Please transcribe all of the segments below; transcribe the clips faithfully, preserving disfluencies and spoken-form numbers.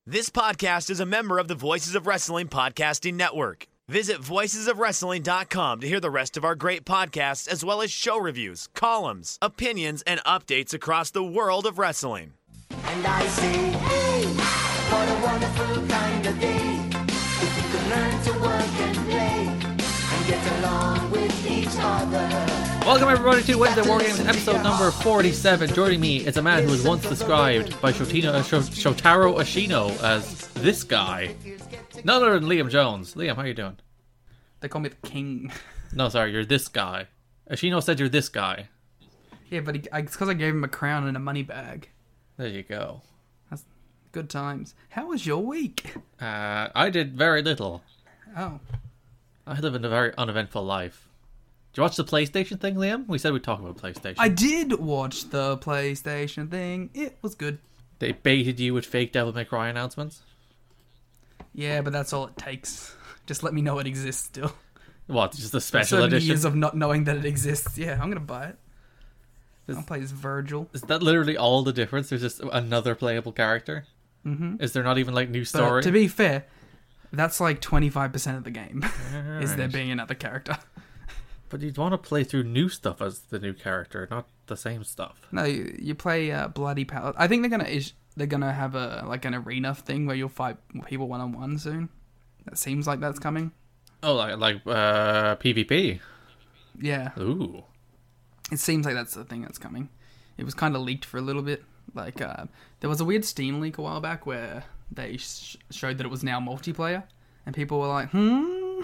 This podcast is a member of the Voices of Wrestling Podcasting Network. Visit voices of wrestling dot com to hear the rest of our great podcasts, as well as show reviews, columns, opinions, and updates across the world of wrestling. And I say, hey, what a wonderful kind of day. If you could learn to work and play and get along with each other. Welcome everybody to Wednesday War Games episode number forty-seven. Joining me is a man who was once described by Shotino, uh, Shotaro Ashino as this guy. None other than Liam Jones. Liam, how you doing? They call me the king. No, sorry, you're this guy. Ashino said you're this guy. Yeah, but he, I, it's because I gave him a crown and a money bag. There you go. That's good times. How was your week? Uh, I did very little. Oh. I live in a very uneventful life. Did you watch the PlayStation thing, Liam? We said we'd talk about PlayStation. I did watch the PlayStation thing. It was good. They baited you with fake Devil May Cry announcements? Yeah, but that's all it takes. Just let me know it exists still. What, just the special so many edition? years of not knowing that it exists. Yeah, I'm going to buy it. Is, I'll play as Virgil. Is that literally all the difference? There's just another playable character? Mm-hmm. Is there not even, like, new But story? to be fair, that's like twenty-five percent of the game. All is there right. being another character. But you'd want to play through new stuff as the new character, not the same stuff. No, you, you play uh, Bloody Palette. I think they're gonna is, they're gonna have a like an arena thing where you'll fight people one on one soon. That seems like that's coming. Oh, like like uh, PvP. Yeah, Ooh, it seems like that's the thing that's coming. It was kind of leaked for a little bit. Like uh, there was a weird Steam leak a while back where they sh- showed that it was now multiplayer, and people were like, "Hmm."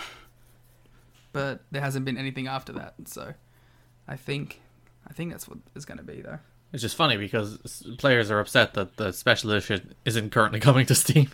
But there hasn't been anything after that, so I think I think that's what it's going to be, though. it's just funny because players are upset that the special edition isn't currently coming to Steam.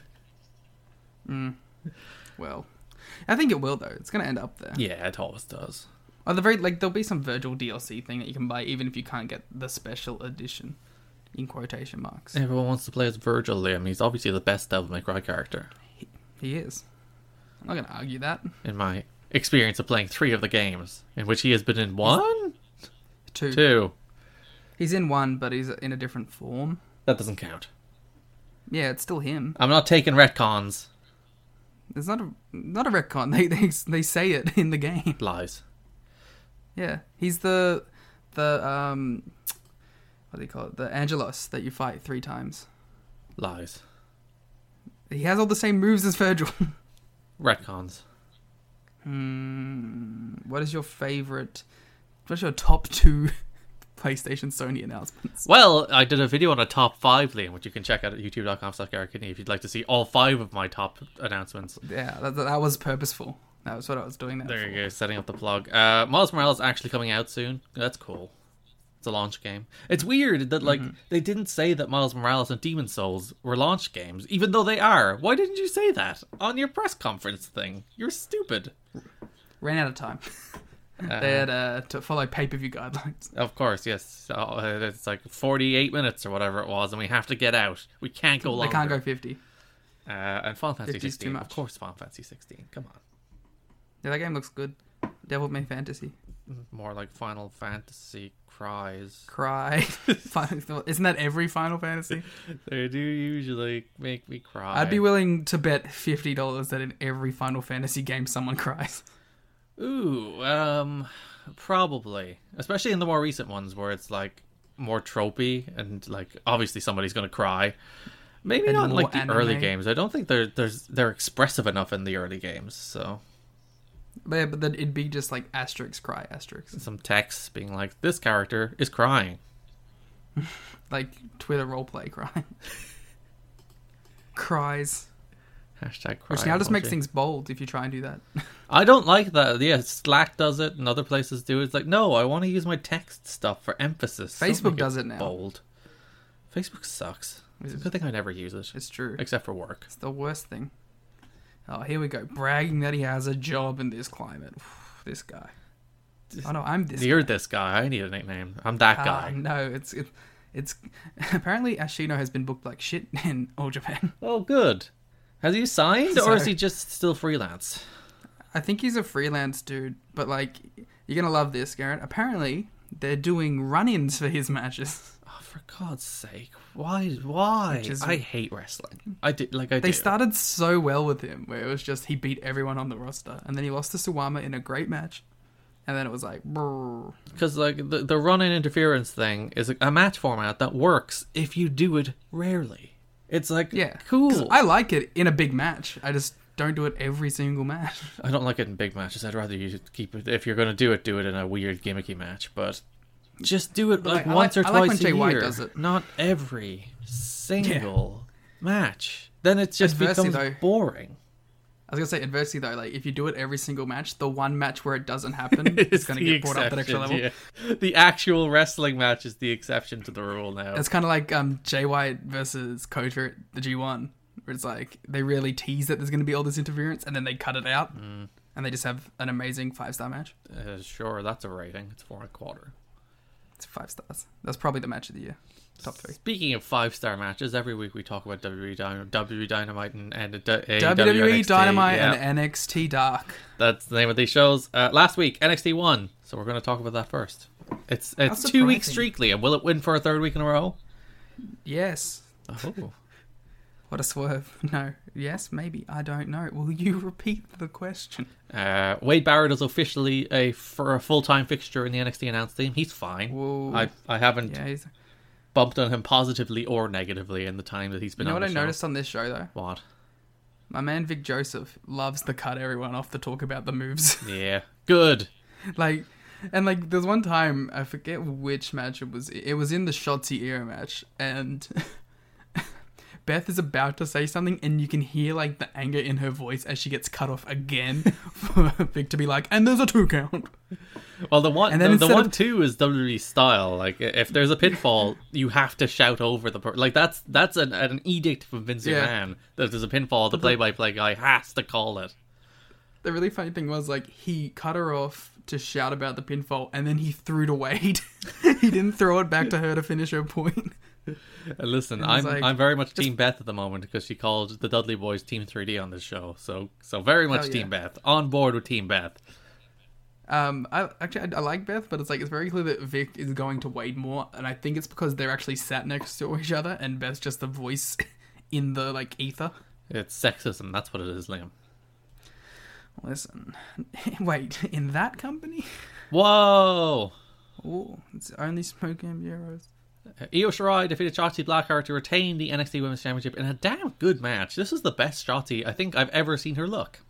Mm. Well, I think it will, though. It's going to end up there. Yeah, it always does. Or the very like there'll be some Virgil D L C thing that you can buy even if you can't get the special edition, in quotation marks. Everyone wants to play as Virgil, Liam. He's obviously the best Devil May Cry character. He, he is. I'm not going to argue that. In my experience of playing three of the games, in which he has been in one? Two. Two. He's in one, but he's in a different form. That doesn't count. Yeah, it's still him. I'm not taking retcons. There's not a not a retcon. They they they say it in the game. Lies. Yeah, he's the the um what do you call it? The Angelos that you fight three times. Lies. He has all the same moves as Virgil. Retcons. Hmm. What is your favorite? What's your top two PlayStation Sony announcements? Well, I did a video on a top five, Liam, which you can check out at youtube dot com slash Garrett Kidney if you'd like to see all five of my top announcements. Yeah, that, that was purposeful. That was what I was doing that There for. you go, setting up the plug. Uh, Miles Morales actually coming out soon. That's cool. It's a launch game. It's weird that like mm-hmm. they didn't say that Miles Morales and Demon's Souls were launch games, even though they are. Why didn't you say that on your press conference thing? You're stupid. Ran out of time. Uh, they had uh, to follow pay-per-view guidelines. Of course, yes. So, uh, it's like forty-eight minutes or whatever it was, and we have to get out. We can't go longer. They can't go fifty. Uh, and Final Fantasy fifty's sixteen, too much. Of course, Final Fantasy sixteen. Come on. Yeah, that game looks good. Devil May Fantasy. More like Final Fantasy Cries. Cry. Isn't that every Final Fantasy? They do usually make me cry. I'd be willing to bet fifty dollars that in every Final Fantasy game someone cries. Ooh, um, probably. Especially in the more recent ones where it's like more tropey and like obviously somebody's going to cry. Maybe And not in, like the more early anime. games. I don't think they're there's they're expressive enough in the early games. So But, yeah, but then it'd be just like asterisk cry asterisk. some text being like, this character is crying. Like Twitter roleplay cry. Cries. Hashtag cry. Which now just emoji. makes things bold if you try and do that. I don't like that. Yeah, Slack does it and other places do it. It's like, no, I want to use my text stuff for emphasis. Don't Facebook make does it now. Bold. Facebook sucks. It's a good thing I never use it. It's true. Except for work. It's the worst thing. Oh, here we go. Bragging that he has a job in this climate. This guy. Oh no, I'm this You're guy. this guy. I need a nickname. I'm that Ah, guy. no, it's it, it's apparently Ashino has been booked like shit in All Japan. Oh, good. Has he signed, So- or is he just still freelance? I think he's a freelance dude, but like you're gonna love this, Garrett. Apparently, they're doing run-ins for his matches. Oh, For God's sake, why? Why? Is, I hate wrestling. I did like I. They do. started so well with him, where it was just he beat everyone on the roster, and then he lost to Suwama in a great match, and then it was like, brrr. Because like the the run-in interference thing is a, a match format that works if you do it rarely. It's like Yeah, cool. 'Cause I like it in a big match. I just don't do it every single match. I don't like it in big matches. I'd rather you keep it. If you're going to do it, do it in a weird gimmicky match. But just do it like, like, I once like- or I like twice when a Jay year, White does it. not every single match. Then it just Adversity, becomes though. boring. I was gonna say adversity though, like if you do it every single match, the one match where it doesn't happen is gonna the get brought up that extra level. exception, yeah. The actual wrestling match is the exception to the rule now. It's kind of like um, Jay White versus Kota at the G one, where it's like they really tease that there's going to be all this interference, and then they cut it out, Mm. and they just have an amazing five star match. Uh, sure, that's a rating. It's four and a quarter. It's five stars. That's probably the match of the year, top three. Speaking of five-star matches, every week we talk about W W E, Dyn- W W E Dynamite and, and uh, A E W W W E N X T. Dynamite Yeah. and N X T Dark. That's the name of these shows. Uh, last week, N X T won, so we're going to talk about that first. It's it's How two weeks surprising. streakly, and will it win for a third week in a row? Yes. Oh, What a swerve. No. Yes, maybe. I don't know. Will you repeat the question? uh, Wade Barrett is officially a for a full-time fixture in the N X T announce team. He's fine. Whoa. I I haven't Yeah, he's... bumped on him positively or negatively in the time that he's been You know on what the I show. noticed on this show, though? What? My man Vic Joseph loves to cut everyone off to talk about the moves. Yeah, good. Like, and like, there's one time, I forget which match it was. It was in the Shotzi era match, and Beth is about to say something, and you can hear like the anger in her voice as she gets cut off again for Vic to be like, and there's a two count. Well, the one, And then the, the instead one of- too is W W E style. Like, if there's a pinfall, you have to shout over the. Per- like, that's that's an, an edict from Vince Yeah. McMahon that if there's a pinfall, the play-by-play guy has to call it. The really funny thing was, like, he cut her off to shout about the pinfall, and then he threw it away. He didn't throw it back to her to finish her point. And listen, It was I'm like- I'm very much Team Beth at the moment because she called the Dudley Boys Team three D on this show. So so very much Hell yeah. Team Beth, on board with Team Beth. Um, I actually I, I like Beth, but it's like it's very clear that Vic is going to Wade more, and I think it's because they're actually sat next to each other, and Beth's just the voice in the like ether. It's sexism. That's what it is, Liam. Listen, wait, in that company? Whoa. Oh, it's only Smoke and Bureaus. Uh, Io Shirai defeated Shotzi Blackheart to retain the N X T Women's Championship in a damn good match. This is the best Shotzi I think I've ever seen her look.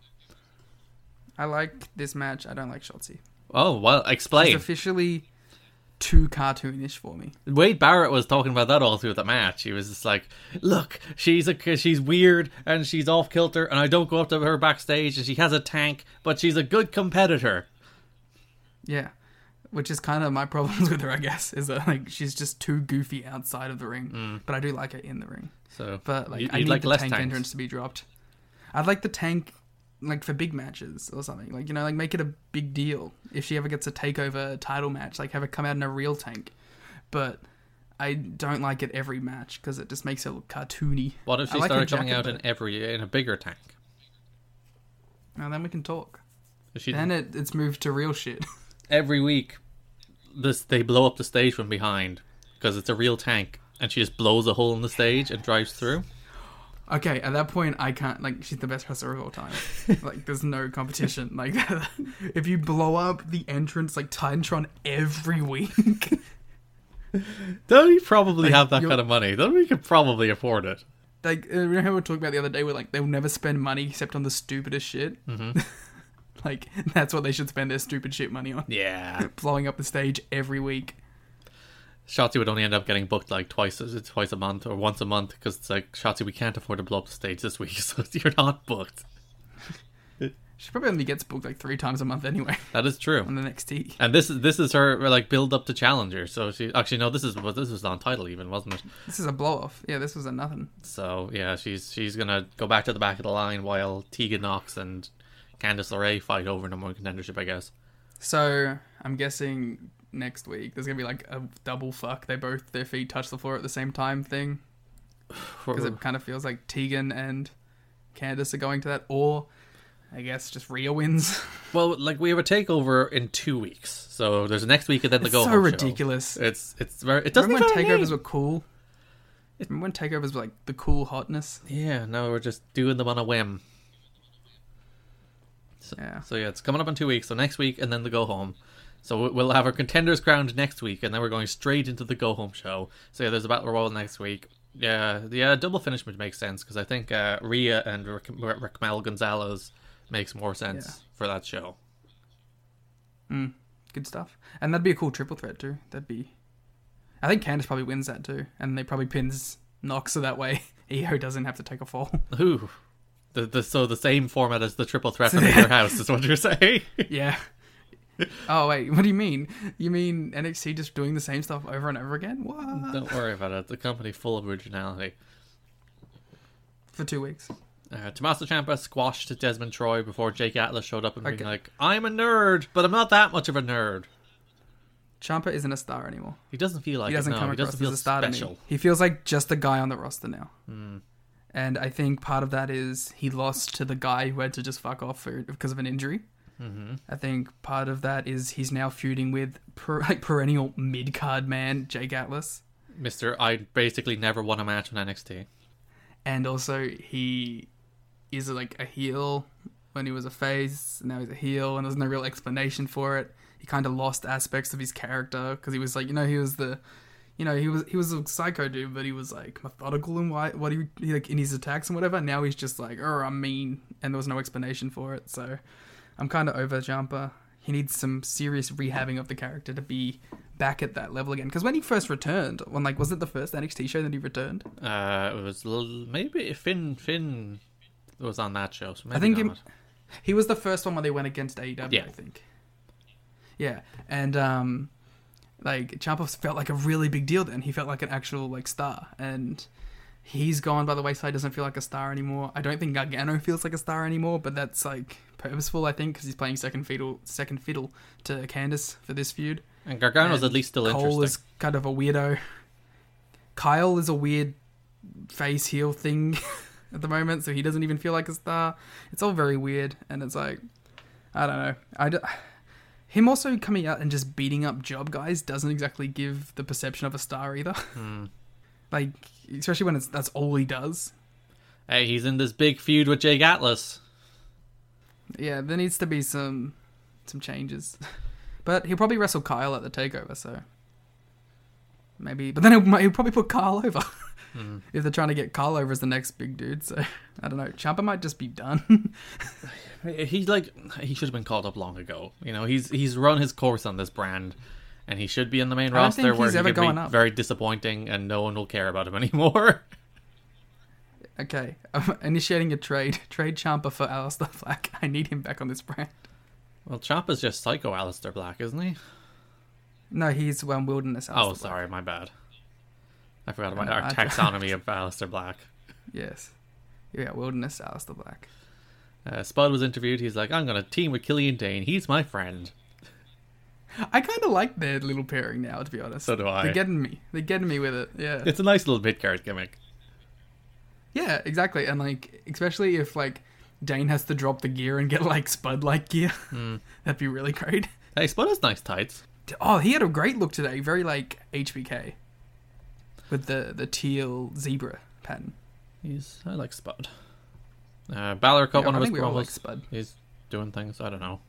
I like this match. I don't like Shotzi. Oh, well, It's explain. officially too cartoonish for me. Wade Barrett was talking about that all through the match. He was just like, look, she's a, she's weird and she's off kilter and I don't go up to her backstage and she has a tank, but she's a good competitor. Yeah. Which is kind of my problems with her, I guess, is that like she's just too goofy outside of the ring. But I do like her in the ring. So, But like you- I you'd need like the less tank tanks. entrance to be dropped. I'd like the tank like for big matches or something. Like, you know, like make it a big deal. If she ever gets a takeover title match, like have her come out in a real tank. But I don't like it every match because it just makes it look cartoony. What if I she like her started coming jacket, out in though. every in a bigger tank? Now then we can talk. If she, Then it, it's moved to real shit. every week, this they blow up the stage from behind because it's a real tank, and she just blows a hole in the stage and drives through. Okay, at that point, I can't, like, she's the best wrestler of all time. Like, there's no competition. Like, if you blow up the entrance, like, Titantron every week, Don't we probably Like, have that you're- kind of money? Don't we could probably afford it? like, uh, remember how we were talking about the other day where, like, they'll never spend money except on the stupidest shit? Mm-hmm. Like, that's what they should spend their stupid shit money on. Yeah. Blowing up the stage every week. Shotzi would only end up getting booked like twice, twice a month or once a month because it's like, Shotzi, we can't afford to blow up the stage this week, so you're not booked. She probably only gets booked, like, three times a month anyway That is true. on the N X T. And this is this is her like build up to challenger. So she actually no, this is well, this was on title even, wasn't it? This is a blow-off. Yeah, this was a nothing. So yeah, she's she's gonna go back to the back of the line while Tegan Knox and Candice LeRae fight over number one contendership, I guess. So, I'm guessing next week there's gonna be like a double fuck. They both, their feet touch the floor at the same time thing. Because it kind of feels like Tegan and Candice are going to that. Or I guess just Rhea wins. Well, like we have a takeover in two weeks, so there's the next week and then the It's go so home ridiculous. show. It's it's very. It doesn't Remember when even have a takeovers name. were cool? Remember when takeovers were like the cool hotness? Yeah, no, we're just doing them on a whim. So Yeah. so yeah, it's coming up in two weeks. So next week and then the go home. So we- we'll have our contenders crowned next week, and then we're going straight into the go home show. So yeah, there's a battle royal next week. Yeah, yeah, double finish would make sense because I think uh, Rhea and Ra- Raquel Gonzalez makes more sense Yeah. for that show. Mm, good stuff. And that'd be a cool triple threat too. That'd be. I think Candice probably wins that too, and they probably pins Nox so that way Io doesn't have to take a fall. Ooh, the, the so the same format as the triple threat from your house is what you're saying. Yeah. Oh wait, what do you mean? You mean N X T just doing the same stuff over and over again? What? Don't worry about it. It's a company full of originality. For two weeks. Uh, Tommaso Ciampa squashed Desmond Troy before Jake Atlas showed up and Okay. being like, "I'm a nerd, but I'm not that much of a nerd." Ciampa isn't a star anymore. He doesn't feel like He doesn't it. No, come he across doesn't as feel a star special. to me. He feels like just a guy on the roster now. Hmm. And I think part of that is he lost to the guy who had to just fuck off for, because of an injury. Mm-hmm. I think part of that is he's now feuding with per, like perennial mid card man Jake Atlas, Mister I basically never won a match on N X T. and also he is like a heel when he was a face. Now he's a heel, and there's no real explanation for it. He kind of lost aspects of his character because he was like, you know, he was the, you know, he was he was a psycho dude, but he was like methodical in why what he, he like in his attacks and whatever. Now he's just like, oh, I'm mean, and there was no explanation for it. So I'm kind of over Ciampa. He needs some serious rehabbing of the character to be back at that level again. Because when he first returned, when like was it the first N X T show that he returned? Uh, it was l- maybe Finn Finn was on that show. So maybe I think not. him, he was the first one where they went against A E W. Yeah. I think. Yeah, and um, like Ciampa felt like a really big deal then. He felt like an actual like star, and he's gone by the wayside. Doesn't feel like a star anymore. I don't think Gargano feels like a star anymore, but that's like purposeful, I think, because he's playing second fiddle, second fiddle to Candice for this feud. And Gargano's And at least still Cole interesting. is kind of a weirdo. Kyle is a weird face heel thing at the moment, so he doesn't even feel like a star. It's all very weird, and it's like, I don't know. I d- him also coming out and just beating up job guys doesn't exactly give the perception of a star either. Hmm. Like, especially when it's that's all he does. Hey, he's in this big feud with Jake Atlas. Yeah, there needs to be some some changes. But he'll probably wrestle Kyle at the takeover, so maybe. But then he'll, he'll probably put Kyle over Mm. if they're trying to get Kyle over as the next big dude. So I don't know. Ciampa might just be done. He's like he should have been called up long ago. You know, he's he's run his course on this brand, and he should be in the main I don't roster think where he's he ever can be going up. very disappointing, and no one will care about him anymore. Okay, I'm initiating a trade. Trade Ciampa for Aleister Black. I need him back on this brand. Well, Ciampa's just psycho Aleister Black, isn't he? No, he's um, Wilderness Aleister Oh, Black. sorry, my bad. I forgot about No, our I- taxonomy of Aleister Black. Yes. Yeah, Wilderness Aleister Black. Uh, Spud was interviewed. He's like, I'm going to team with Killian Dane. He's my friend. I kind of like their little pairing now, to be honest. So do I. They're getting me. They're getting me with it. Yeah. It's a nice little mid-card gimmick. Yeah, exactly. And like, especially if like Dane has to drop the gear and get like Spud-like gear, Mm. that'd be really great. Hey, Spud has nice tights. Oh, he had a great look today. Very like H B K with the the teal zebra pattern. He's I like Spud. Uh, Balor cut Yeah, one I of his think we all promos. like Spud. He's doing things. I don't know.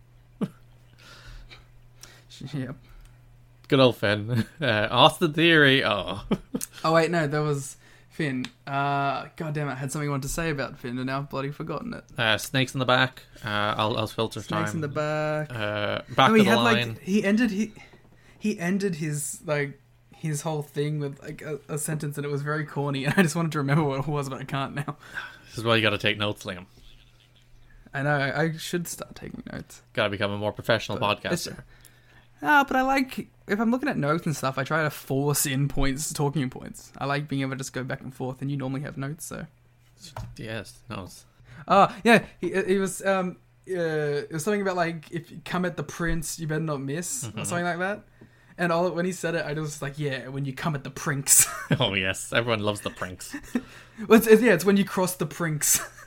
Yep. Good old Finn. Uh, Austin Theory. Oh. Oh wait, no, there was Finn. Uh, God damn it, I had something I wanted to say about Finn, and now I've bloody forgotten it. uh, snakes in the back. Uh, I'll, I'll filter Snakes time. in the back. Uh, back No, to he the had line. like he ended he he ended his like his whole thing with like a, a sentence, and it was very corny, and I just wanted to remember what it was, but I can't now. This is why you got to take notes, Liam. I know I, I should start taking notes. Got to become a more professional But it's- podcaster. Ah, but I like if I'm looking at notes and stuff, I try to force in points, talking points. I like being able to just go back and forth, and you normally have notes, so. Yes, notes. Oh yeah, he, he was um uh, it was something about like if you come at the prince, you better not miss, Mm-hmm. or something like that. And all when he said it, I was like, yeah, when you come at the prinks. Oh yes, everyone loves the pranks. Well, it's, it's, yeah, it's when you cross the prinks.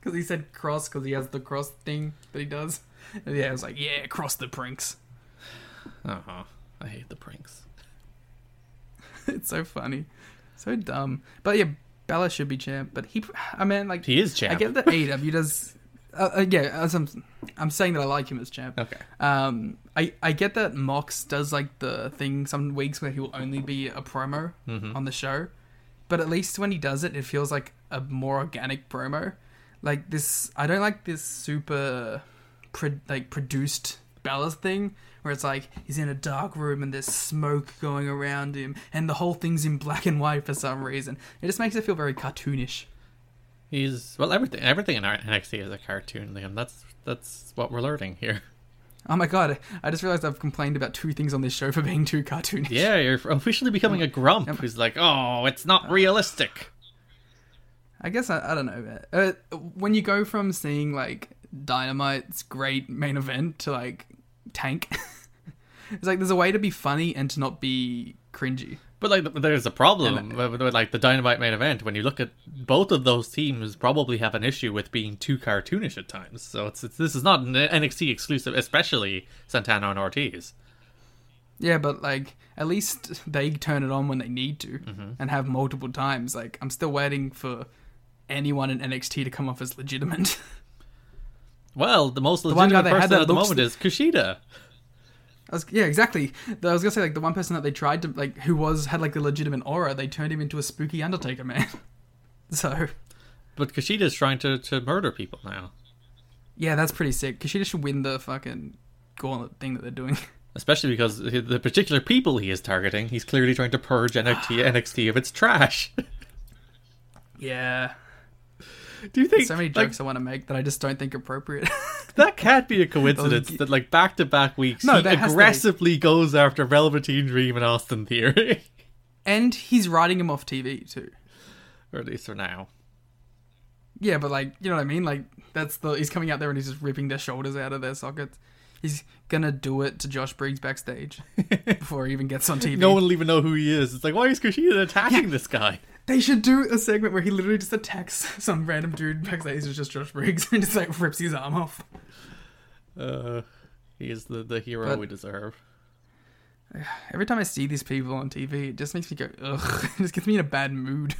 Because he said cross because he has the cross thing that he does. And yeah, I was like, yeah, cross the pranks. Uh-huh. I hate the pranks. It's so funny. So dumb. But yeah, Bella should be champ. But he, I mean, like... He is champ. I get that A E W does... Uh, uh, yeah, as I'm, I'm saying that I like him as champ. Okay. Um, I, I get that Mox does like the thing some weeks where he will only be a promo Mhm. on the show. But at least when he does it, it feels like a more organic promo. Like this... I don't like this super... Pro, like produced Bella's thing where it's like he's in a dark room and there's smoke going around him and the whole thing's in black and white for some reason. It just makes it feel very cartoonish. He's well, everything. Everything in N X T is a cartoon, Liam. That's that's what we're learning here. Oh my god! I just realized I've complained about two things on this show for being too cartoonish. Yeah, you're officially becoming a grump who's like, oh, it's not realistic. I guess I, I don't know. Uh, when you go from seeing like Dynamite's great main event to like Tank, it's like there's a way to be funny and to not be cringy. But like, there's a problem with, with like the Dynamite main event. When you look at both of those teams, probably have an issue with being too cartoonish at times. So it's, it's this is not an N X T exclusive, especially Santana and Ortiz. Yeah, but like at least they turn it on when they need to Mm-hmm. and have multiple times. Like I'm still waiting for anyone in N X T to come off as legitimate. Well, the most one guy legitimate they had person that at the looks moment the- is Kushida. I was, yeah, exactly. I was gonna say like the one person that they tried to like who was had like a legitimate aura, they turned him into a spooky Undertaker man. So But Kushida's trying to, to murder people now. yeah, that's pretty sick. Kushida should win the fucking gauntlet thing that they're doing. Especially because the particular people he is targeting, he's clearly trying to purge N X T, N X T of its trash. Yeah. Do you think There's so many like, jokes I want to make that I just don't think appropriate. that can't be a coincidence that like back to back weeks No, he there has to be. aggressively goes after Velveteen Dream and Austin Theory, And he's writing him off T V too. or at least for now. Yeah, but like, you know what I mean? Like, that's the he's coming out there and he's just ripping their shoulders out of their sockets. He's gonna do it to Josh Briggs backstage before he even gets on T V. No one will even know who he is. It's like, why is Kushida attacking Yeah. this guy? They should do a segment where he literally just attacks some random dude backstage who's just Josh Briggs and just like rips his arm off. Uh, he is the, the hero But- we deserve. Every time I see these people on T V, it just makes me go, ugh. It just gets me in a bad mood.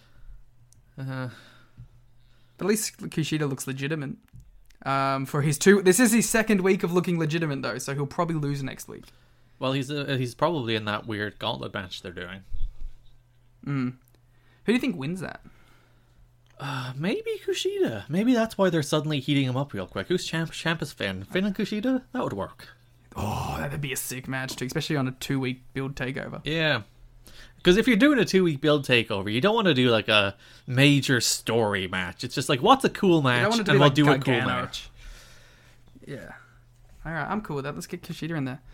Uh, But at least Kushida looks legitimate. Um, for his two, this is his second week of looking legitimate though, so he'll probably lose next week. well, he's uh, he's probably in that weird gauntlet match they're doing. Mm. Who do you think wins that? Uh, maybe Kushida. Maybe that's why they're suddenly heating him up real quick. Who's champ? Champ is Finn. Finn and Kushida? That would work. Oh, that'd be a sick match too, especially on a two-week build takeover. Yeah. Because if you're doing a two-week build takeover, you don't want to do like a major story match. It's just like, what's a cool You match? don't want it to And be we'll like do a cool Gargano. match. Yeah. All right, I'm cool with that. Let's get Kushida in there.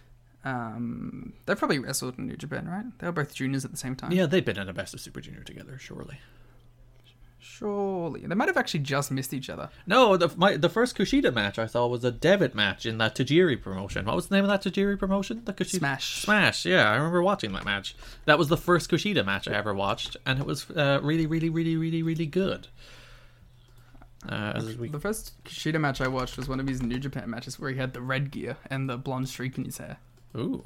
Um, they probably wrestled in New Japan, right? They were both juniors at the same time. Yeah, they've been in a Best of Super Junior together, surely. Surely. They might have actually just missed each other. No, the my, the first Kushida match I saw was a debut match in that Tajiri promotion. What was the name of that Tajiri promotion? The Kushida Smash. Smash. Yeah, I remember watching that match. That was the first Kushida match I ever watched, and it was uh, really, really, really, really, really good. Uh, as we The first Kushida match I watched was one of his New Japan matches where he had the red gear and the blonde streak in his hair. ooh,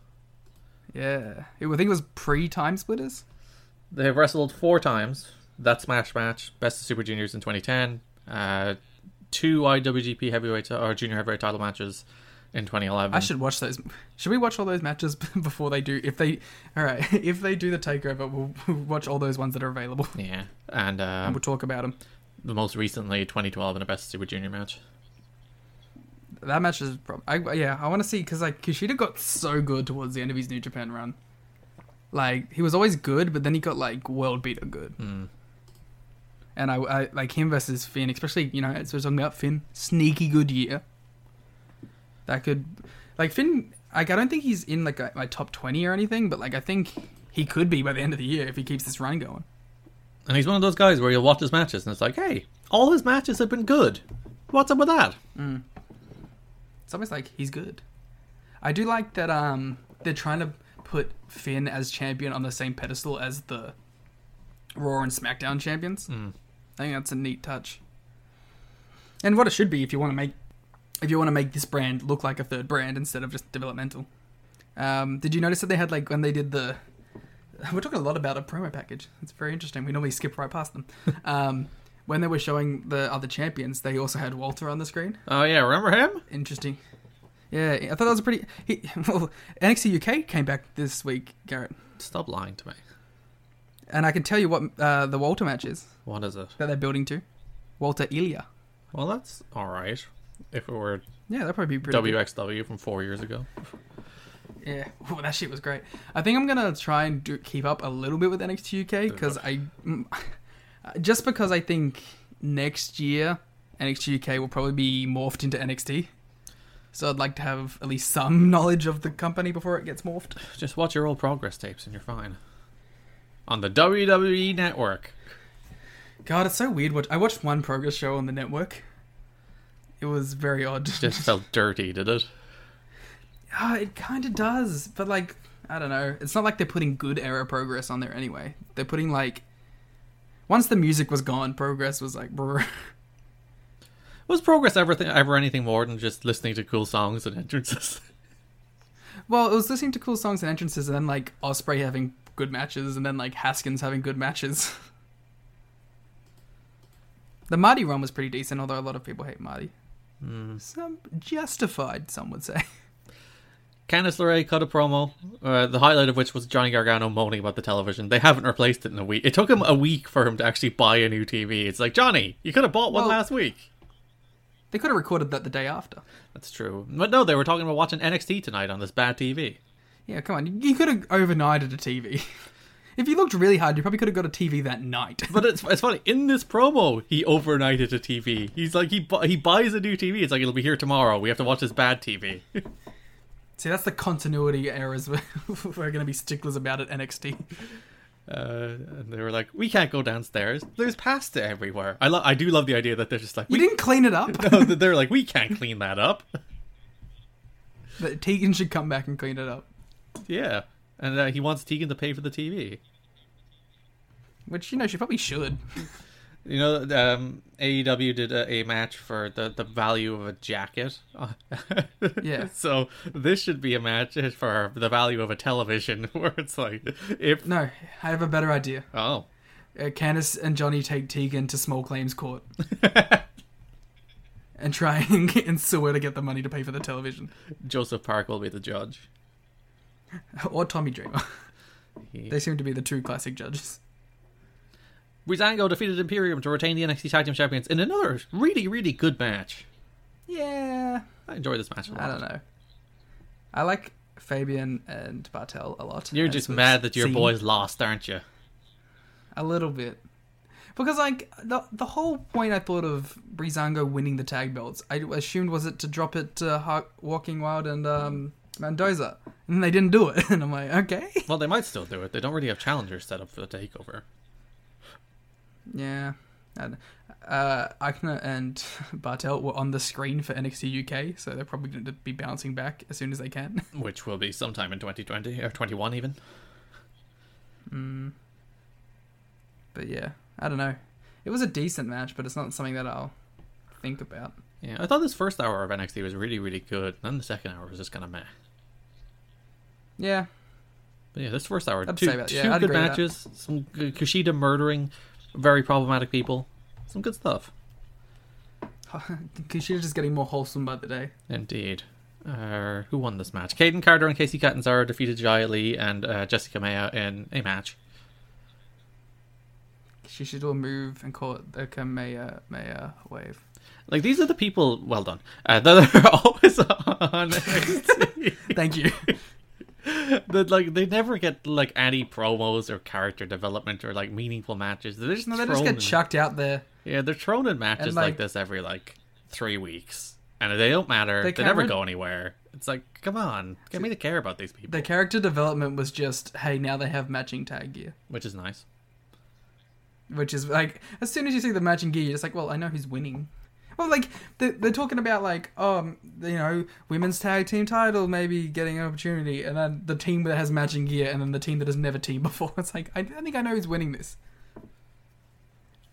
Yeah. It, I think it was pre-Time Splitters. they have wrestled four times. That Smash match, Best of Super Juniors in twenty ten, uh, two I W G P heavyweight or junior heavyweight title matches in twenty eleven. I should watch those. Should we watch all those matches before they do? If they, all right, if they do the takeover, we'll, we'll watch all those ones that are available Yeah, and uh, and we'll talk about them. the most recently twenty twelve in a Best of Super Junior match. That match is, prob- I, yeah, I want to see because like Kushida got so good towards the end of his New Japan run. Like he was always good, but then he got like world beater good. Mm. And I, I like him versus Finn, especially you know as we're talking about Finn, sneaky good year. That could, like Finn, like I don't think he's in like a, my top twenty or anything, but like I think he could be by the end of the year if he keeps this run going. And he's one of those guys where you'll watch his matches and it's like, hey, all his matches have been good. What's up with that? Mm. It's almost like he's good. I do like that um they're trying to put Finn as champion on the same pedestal as the Raw and SmackDown champions. Mm. I think that's a neat touch. And what it should be if you want to make if you want to make this brand look like a third brand instead of just developmental. Um, did you notice that they had like when they did the we're talking a lot about a promo package. It's very interesting. We normally skip right past them. Um, when they were showing the other champions, they also had Walter on the screen. Oh yeah, remember him? Interesting. Yeah, I thought that was a pretty. He, well, N X T U K came back this week, Garrett, Stop lying to me. and I can tell you what uh, the Walter match is What is it? that they're building to. Walter Ilya. Well, that's all right. If it were Yeah, that'd probably be pretty. W X W from four years ago. Good. Yeah, Ooh, that shit was great. I think I'm gonna try and do, keep up a little bit with N X T U K because I, mm, just because I think next year N X T U K will probably be morphed into N X T. So I'd like to have at least some knowledge of the company before it gets morphed. Just watch your old progress tapes and you're fine. On the W W E Network. God, it's so weird. What I watched one progress show on the network. It was very odd. Just felt dirty, did it? Ah, it kind of does, but like I don't know. It's not like they're putting good era progress on there anyway. They're putting like once the music was gone, progress was like brr. Was progress ever th- ever anything more than just listening to cool songs and entrances? Well, it was listening to cool songs and entrances, and then like Osprey having good matches, and then like Haskins having good matches. The Marty run was pretty decent, although a lot of people hate Marty. Mm. Some justified, some would say. Candice LeRae cut a promo, uh, the highlight of which was Johnny Gargano moaning about the television. They haven't replaced it in a week. It took him a week for him to actually buy a new T V. It's like, Johnny, you could have bought one Well, last week. They could have recorded that the day after. That's true. But no, they were talking about watching N X T tonight on this bad T V. Yeah, come on. You could have overnighted a T V. If you looked really hard, you probably could have got a T V that night. But it's it's funny. In this promo, he overnighted a T V. He's like, he bu- he buys a new T V. It's like, it'll be here tomorrow. We have to watch this bad T V. See, that's the continuity errors we're, we're going to be sticklers about at N X T. Uh, and they were like, we can't go downstairs. There's pasta everywhere. I lo- I do love the idea that they're just like, You we- didn't clean it up. no, that they're like, we can't clean that up. That Tegan should come back and clean it up. Yeah. And uh, he wants Tegan to pay for the T V. Which, you know, she probably should. You know, um, A E W did a, a match for the, the value of a jacket. Yeah. So this should be a match for the value of a television, where it's like, if... No, I have a better idea. Oh. Uh, Candice and Johnny take Tegan to small claims court. And try and, get, and sue her to get the money to pay for the television. Joseph Park will be the judge. Or Tommy Dreamer. He... They seem to be the two classic judges. Breezango defeated Imperium to retain the N X T Tag Team Champions in another really, really good match. Yeah. I enjoyed this match a lot. I don't know. I like Fabian and Bartel a lot. You're as just we've mad that your seen. boys lost, aren't you? A little bit. Because, like, the the whole point I thought of Breezango winning the tag belts, I assumed was it to drop it to Hawk, Walking Wild and um, Mendoza. And they didn't do it. And I'm like, okay. Well, they might still do it. They don't really have challengers set up for the takeover. Yeah. And, uh, Eichner and Bartel were on the screen for N X T U K, so they're probably going to be bouncing back as soon as they can. Which will be sometime in twenty twenty, or twenty-one even. Mm. But yeah, I don't know. It was a decent match, but it's not something that I'll think about. Yeah, I thought this first hour of N X T was really, really good. Then the second hour was just kind of meh. Yeah. But yeah, this first hour, I'd two, say that, yeah, two I'd good agree with matches. Some good Kushida murdering very problematic people. Some good stuff. Kushida's just getting more wholesome by the day. Indeed. Uh, who won this match? Caden Carter and Casey Catanzaro defeated Jaya Lee and uh, Jessica Maya in a match. She should do a move and call it the Kameya Maya wave. Like, these are the people, well done, uh, that are always on N X T. Thank you. That, like, they never get, like, any promos or character development or, like, meaningful matches. They're just No, they thrown just get in- chucked out there. Yeah, they're thrown in matches And, like, like- this every, like, three weeks. And they don't matter. They They, never can't- go anywhere. It's like, come on. Get me to care about these people. The character development was just, hey, now they have matching tag gear. Which is nice. Which is, like, as soon as you see the matching gear, you're just like, well, I know who's winning. Well, like, they're, they're talking about, like, um, you know, women's tag team title maybe getting an opportunity, and then the team that has matching gear, and then the team that has never teamed before. It's like, I, I think I know who's winning this.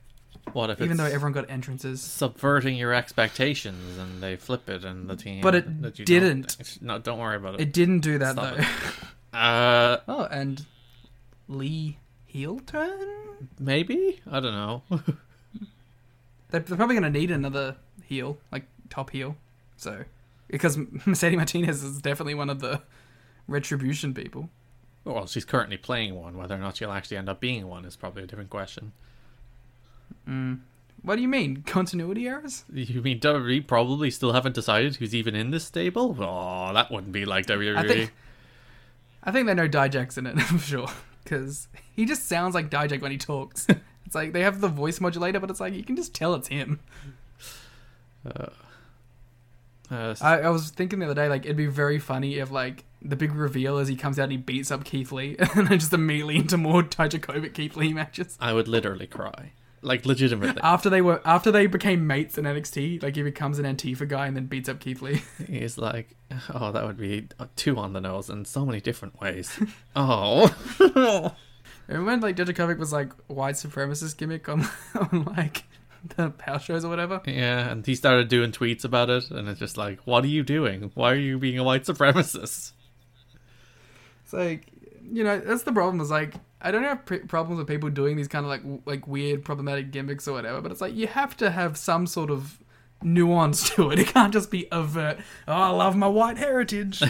What if Even it's though everyone got entrances. subverting your expectations and they flip it and the team... But it that you didn't. Don't, no, don't worry about it. It didn't do that, Stop though. it. Uh, Oh, and Lee heel turn? maybe? I don't know. They're, they're probably going to need another heel, like top heel. So, because Mercedes Martinez is definitely one of the Retribution people. Well, she's currently playing one. Whether or not she'll actually end up being one is probably a different question. Mm. What do you mean? Continuity errors? You mean W W E probably still haven't decided who's even in this stable? Oh, that wouldn't be like W W E. I think, I think they know Dijak's in it, for sure. Because he just sounds like Dijak when he talks. It's like, they have the voice modulator, but it's like, you can just tell it's him. Uh, uh, I, I was thinking the other day, like, it'd be very funny if, like, the big reveal is he comes out and he beats up Keith Lee, and then just immediately into more Dijakovic Keith Lee matches. I would literally cry. Like, legitimately. After they were, after they became mates in N X T, like, he becomes an Antifa guy and then beats up Keith Lee. He's like, oh, that would be too on the nose in so many different ways. Oh. Remember when, like, Dijakovic was, like, white supremacist gimmick on, on like, the house shows or whatever? Yeah, and he started doing tweets about it, and it's just like, what are you doing? Why are you being a white supremacist? It's like, you know, that's the problem, is like, I don't have pr- problems with people doing these kind of like w- like weird problematic gimmicks or whatever, but it's like you have to have some sort of nuance to it. It can't just be overt. Oh, I love my white heritage.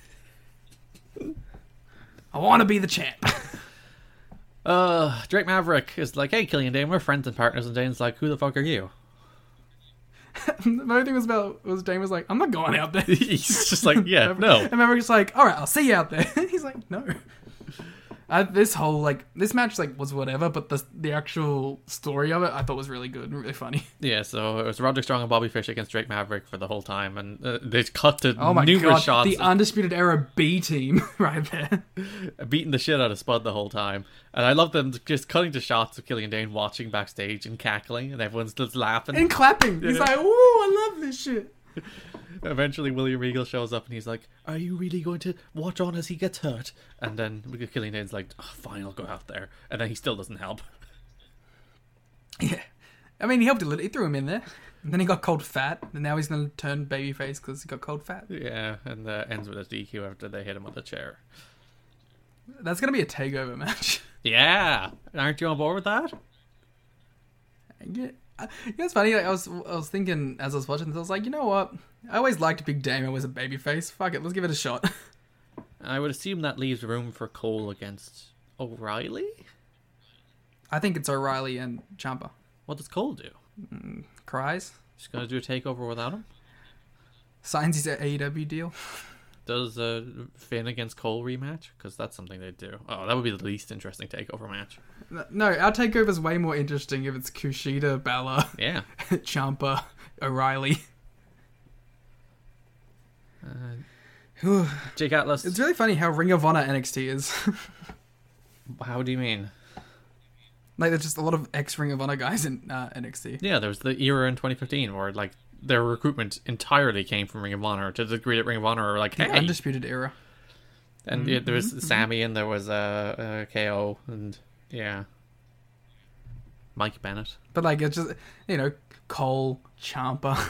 I want to be the champ. Uh, Drake Maverick is like, hey, Killian Dane, we're friends and partners, and Dane's like, who the fuck are you? My only thing was about was Dane was like, I'm not going out there. He's just like, yeah, no. And Maverick's like, all right, I'll see you out there. He's like, no. I, this whole like this match like was whatever, but the the actual story of it I thought was really good and really funny. Yeah, so it was Roderick Strong and Bobby Fish against Drake Maverick for the whole time, and uh, they cut to Oh my numerous god, shots the Undisputed Era B team right there. beating the shit out of Spud the whole time. And I love them just cutting to shots of Killian Dane watching backstage and cackling, and everyone's just laughing. And clapping. He's Yeah. like, ooh, I love this shit. Eventually, William Regal shows up and he's like, are you really going to watch on as he gets hurt? And then Killian Dane's like, oh, fine, I'll go out there. And then he still doesn't help. Yeah. I mean, he helped a little. He threw him in there. And then he got cold fat. And now he's going to turn babyface because he got cold fat. Yeah, and uh, ends with a D Q after they hit him with a chair. That's going to be a takeover match. Yeah! Aren't you on board with that? Yeah. You know, it's funny. Like, I was I was thinking as I was watching this, I was like, you know what? I always liked Big Damo as a babyface. Fuck it, let's give it a shot. I would assume that leaves room for Cole against O'Reilly? I think it's O'Reilly and Ciampa. What does Cole do? Cries. Just gonna do a takeover without him? Signs his A E W deal. Does uh, Finn against Cole rematch? Because that's something they'd do. Oh, that would be the least interesting takeover match. No, our takeover's way more interesting if it's Kushida, Balor, Yeah. Ciampa, O'Reilly. Uh, Jake Atlas. It's really funny how Ring of Honor N X T is. How do you mean? Like, there's just a lot of ex-Ring of Honor guys in uh, N X T. Yeah, there was the era in twenty fifteen where like their recruitment entirely came from Ring of Honor to the degree that Ring of Honor were like, The hey. Undisputed Era. And yeah, there was Sammy and there was uh, uh, K O and yeah, Mike Bennett. But, like, it's just, you know, Cole, Ciampa,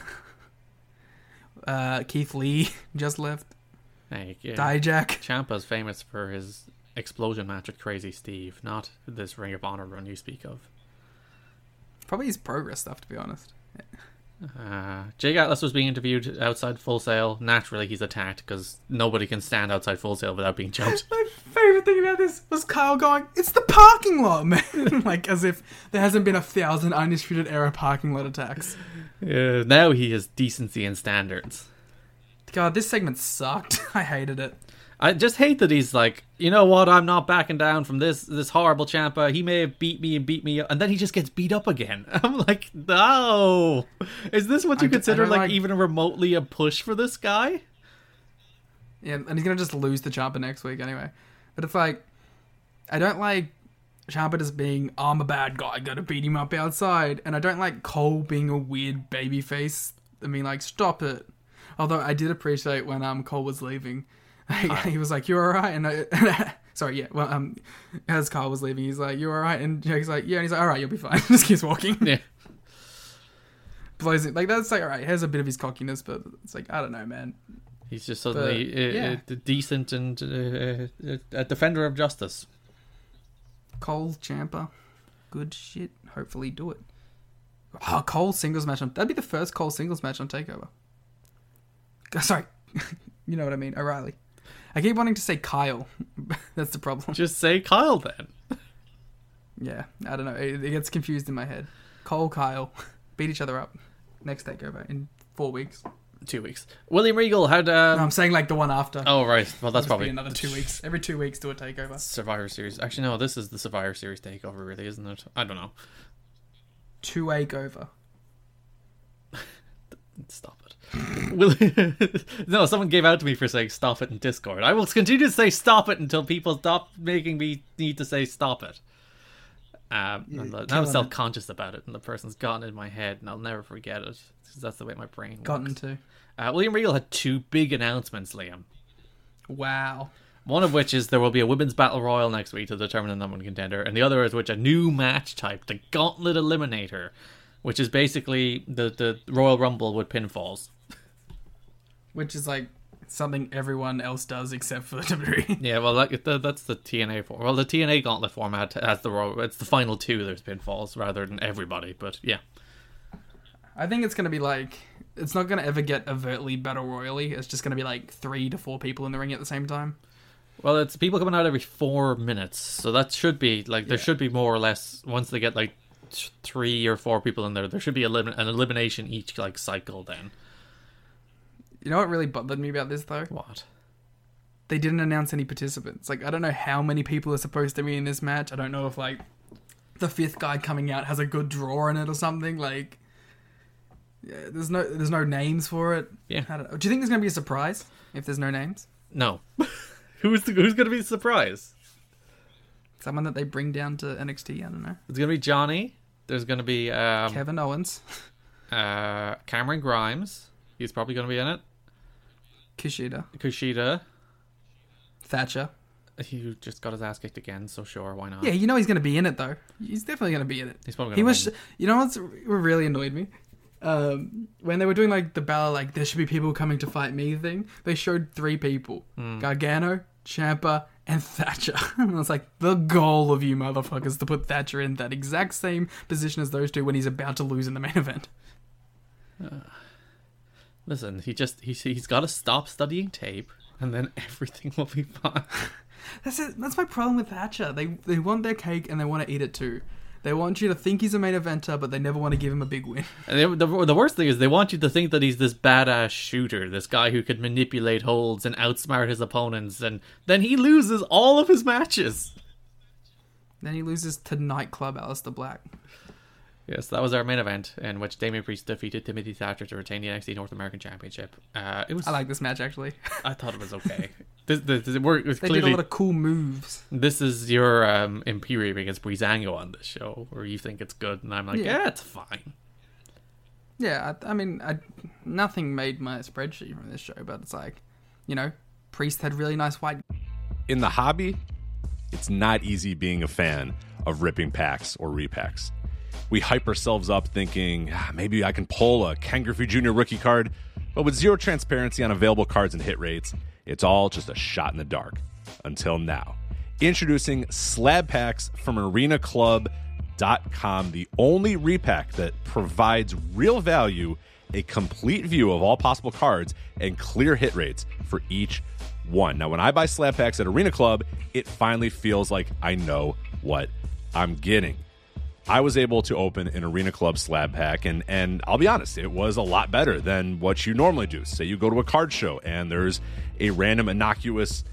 uh, Keith Lee just left, Hey, yeah. Dijak. Ciampa's famous for his explosion match with Crazy Steve, not this Ring of Honor run you speak of. Probably his progress stuff, to be honest. Uh, Jake Atlas was being interviewed outside Full Sail. Naturally, he's attacked because nobody can stand outside Full Sail without being jumped. My favourite thing about this was Kyle going, it's the parking lot, man. Like, as if there hasn't been a thousand Undisputed Era parking lot attacks. Uh, now he has decency and standards. God, this segment sucked. I hated it. I just hate that he's like, you know what, I'm not backing down from this this horrible Ciampa. He may have beat me and beat me, and then he just gets beat up again. I'm like, no. Is this what you I d- consider I don't like, like- even remotely a push for this guy? Yeah, and he's going to just lose to Ciampa next week anyway. But it's like, I don't like Ciampa just being, I'm a bad guy, gotta beat him up outside. And I don't like Cole being a weird babyface. I mean, like, stop it. Although I did appreciate when um Cole was leaving. He was like, "You alright?" And I, sorry, yeah. Well, um, as Carl was leaving, he's like, "You alright?" And Jake's like, "Yeah." And he's like, "Alright, you'll be fine." Just keeps walking. Yeah. blows it. Like, that's like, all right, here's a bit of his cockiness, but it's like, I don't know, man. He's just suddenly But, uh, yeah. uh, decent and uh, uh, a defender of justice. Cole, Ciampa, good shit. Hopefully do it. Oh, Cole singles match on... That'd be the first Cole singles match on TakeOver. Sorry. You know what I mean. O'Reilly. I keep wanting to say Kyle. That's the problem. Just say Kyle then. Yeah, I don't know. It, it gets confused in my head. Cole, Kyle, beat each other up. Next TakeOver in four weeks. Two weeks. William Regal had. Um... No, I'm saying like the one after. Oh right. Well, that's Must probably be another two weeks. Every two weeks, do a TakeOver. Survivor Series. Actually, no. This is the Survivor Series takeover, really, isn't it? I don't know. Two week over. Stop it. Will- no, someone gave out to me for saying stop it in Discord. I will continue to say stop it until people stop making me need to say stop it. Um, You're and the- now I'm killing it. self-conscious about it, and the person's gotten in my head, and I'll never forget it. 'Cause that's the way my brain works. Gotten to. Uh, William Regal had two big announcements, Liam. Wow. One of which is there will be a women's battle royal next week to determine the number one contender, and the other is which a new match type, the Gauntlet Eliminator, which is basically the, the Royal Rumble with pinfalls. Which is like something everyone else does except for W W E. Yeah, well, that, that, that's the T N A form. Well, the T N A Gauntlet format has the Royal. It's the final two. There's pinfalls rather than everybody, but yeah. I think it's going to be like... It's not going to ever get overtly battle royally. It's just going to be like three to four people in the ring at the same time. Well, it's people coming out every four minutes, so that should be like there Yeah. should be more or less once they get like th- three or four people in there. There should be elim- an elimination each like cycle. Then You know what really bothered me about this though? what? They didn't announce any participants. Like, I don't know how many people are supposed to be in this match. I don't know if like the fifth guy coming out has a good draw in it or something. Like, yeah, there's no there's no names for it. Yeah. I don't know. Do you think there's going to be a surprise if there's no names? No. who's the, who's going to be the surprise? Someone that they bring down to N X T? I don't know. It's going to be Johnny. There's going to be um, Kevin Owens, uh, Cameron Grimes. He's probably going to be in it. Kushida, Kushida. Thatcher. He just got his ass kicked again, so sure, why not? Yeah, you know he's going to be in it though. He's definitely going to be in it. He's probably He going was. to win. You know what's what really annoyed me? Um, when they were doing like the Balor, like there should be people coming to fight me thing. They showed three people: Hmm. Gargano, Ciampa, and Thatcher. And I was like, the goal of you motherfuckers to put Thatcher in that exact same position as those two when he's about to lose in the main event. Listen, he just he's he's got to stop studying tape, and then everything will be fine. That's it. That's my problem with Thatcher. They they want their cake and they want to eat it too. They want you to think he's a main eventer, but they never want to give him a big win. And they, the the worst thing is they want you to think that he's this badass shooter, this guy who could manipulate holds and outsmart his opponents, and then he loses all of his matches. Then he loses to Nightclub Aleister Black. Yes, that was our main event in which Damian Priest defeated Timothy Thatcher to retain the N X T North American Championship. Uh, it was. I like this match actually. I thought it was okay. this, this, this, we're, it's They clearly, did a lot of cool moves. this is your um, Imperium against Breezango on this show, where you think it's good, and I'm like, Yeah. yeah, it's fine. Yeah, I, I mean, I, nothing made my spreadsheet from this show, but it's like, you know, Priest had really nice white. In the hobby, it's not easy being a fan of ripping packs or repacks. We hype ourselves up thinking, ah, maybe I can pull a Ken Griffey Junior rookie card, but with zero transparency on available cards and hit rates, it's all just a shot in the dark. Until now. Introducing Slab Packs from Arena Club dot com, the only repack that provides real value, a complete view of all possible cards, and clear hit rates for each one. Now, when I buy Slab Packs at Arena Club, it finally feels like I know what I'm getting. I was able to open an Arena Club slab pack, and, and I'll be honest, it was a lot better than what you normally do. Say you go to a card show, and there's a random innocuous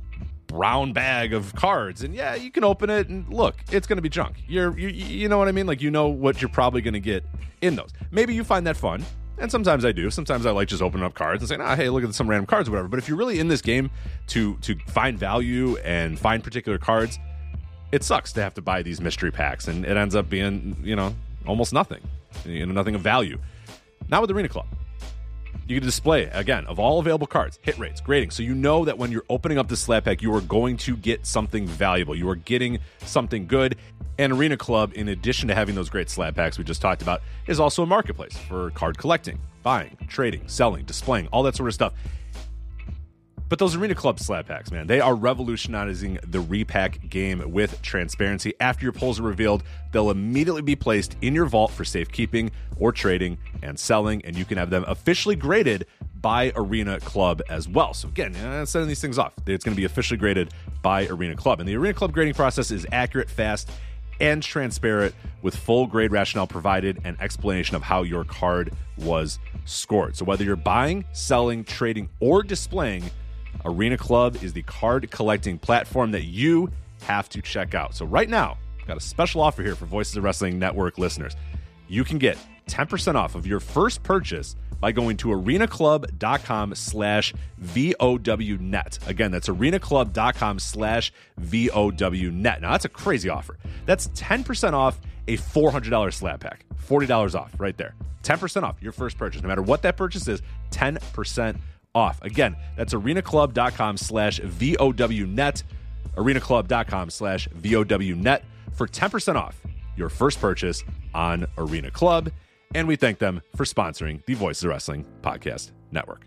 brown bag of cards, and yeah, you can open it, and look, it's going to be junk. You're, you, you know what I mean? Like, you know what you're probably going to get in those. Maybe you find that fun, and sometimes I do. Sometimes I like just opening up cards and saying, ah, hey, look at some random cards or whatever. But if you're really in this game to to find value and find particular cards, it sucks to have to buy these mystery packs, and it ends up being, you know, almost nothing. You know, nothing of value. Not with Arena Club. You get a display, again, of all available cards, hit rates, grading, so you know that when you're opening up the slab pack, you are going to get something valuable. You are getting something good. And Arena Club, in addition to having those great slab packs we just talked about, is also a marketplace for card collecting, buying, trading, selling, displaying, all that sort of stuff. But those Arena Club slab packs, man, they are revolutionizing the repack game with transparency. After your pulls are revealed, they'll immediately be placed in your vault for safekeeping or trading and selling, and you can have them officially graded by Arena Club as well. So again, uh, setting these things off, it's going to be officially graded by Arena Club. And the Arena Club grading process is accurate, fast, and transparent, with full grade rationale provided and explanation of how your card was scored. So whether you're buying, selling, trading, or displaying, Arena Club is the card collecting platform that you have to check out. So right now, I've got a special offer here for Voices of Wrestling Network listeners. You can get ten percent off of your first purchase by going to arenaclub.com slash VOWnet. Again, that's arenaclub.com slash VOWnet. Now, that's a crazy offer. That's ten percent off a four hundred dollars slab pack. forty dollars off right there. ten percent off your first purchase. No matter what that purchase is, ten percent off. Again, that's arenaclub.com slash VOWnet. arenaclub.com slash VOWnet for ten percent off your first purchase on Arena Club. And we thank them for sponsoring the Voices of Wrestling Podcast Network.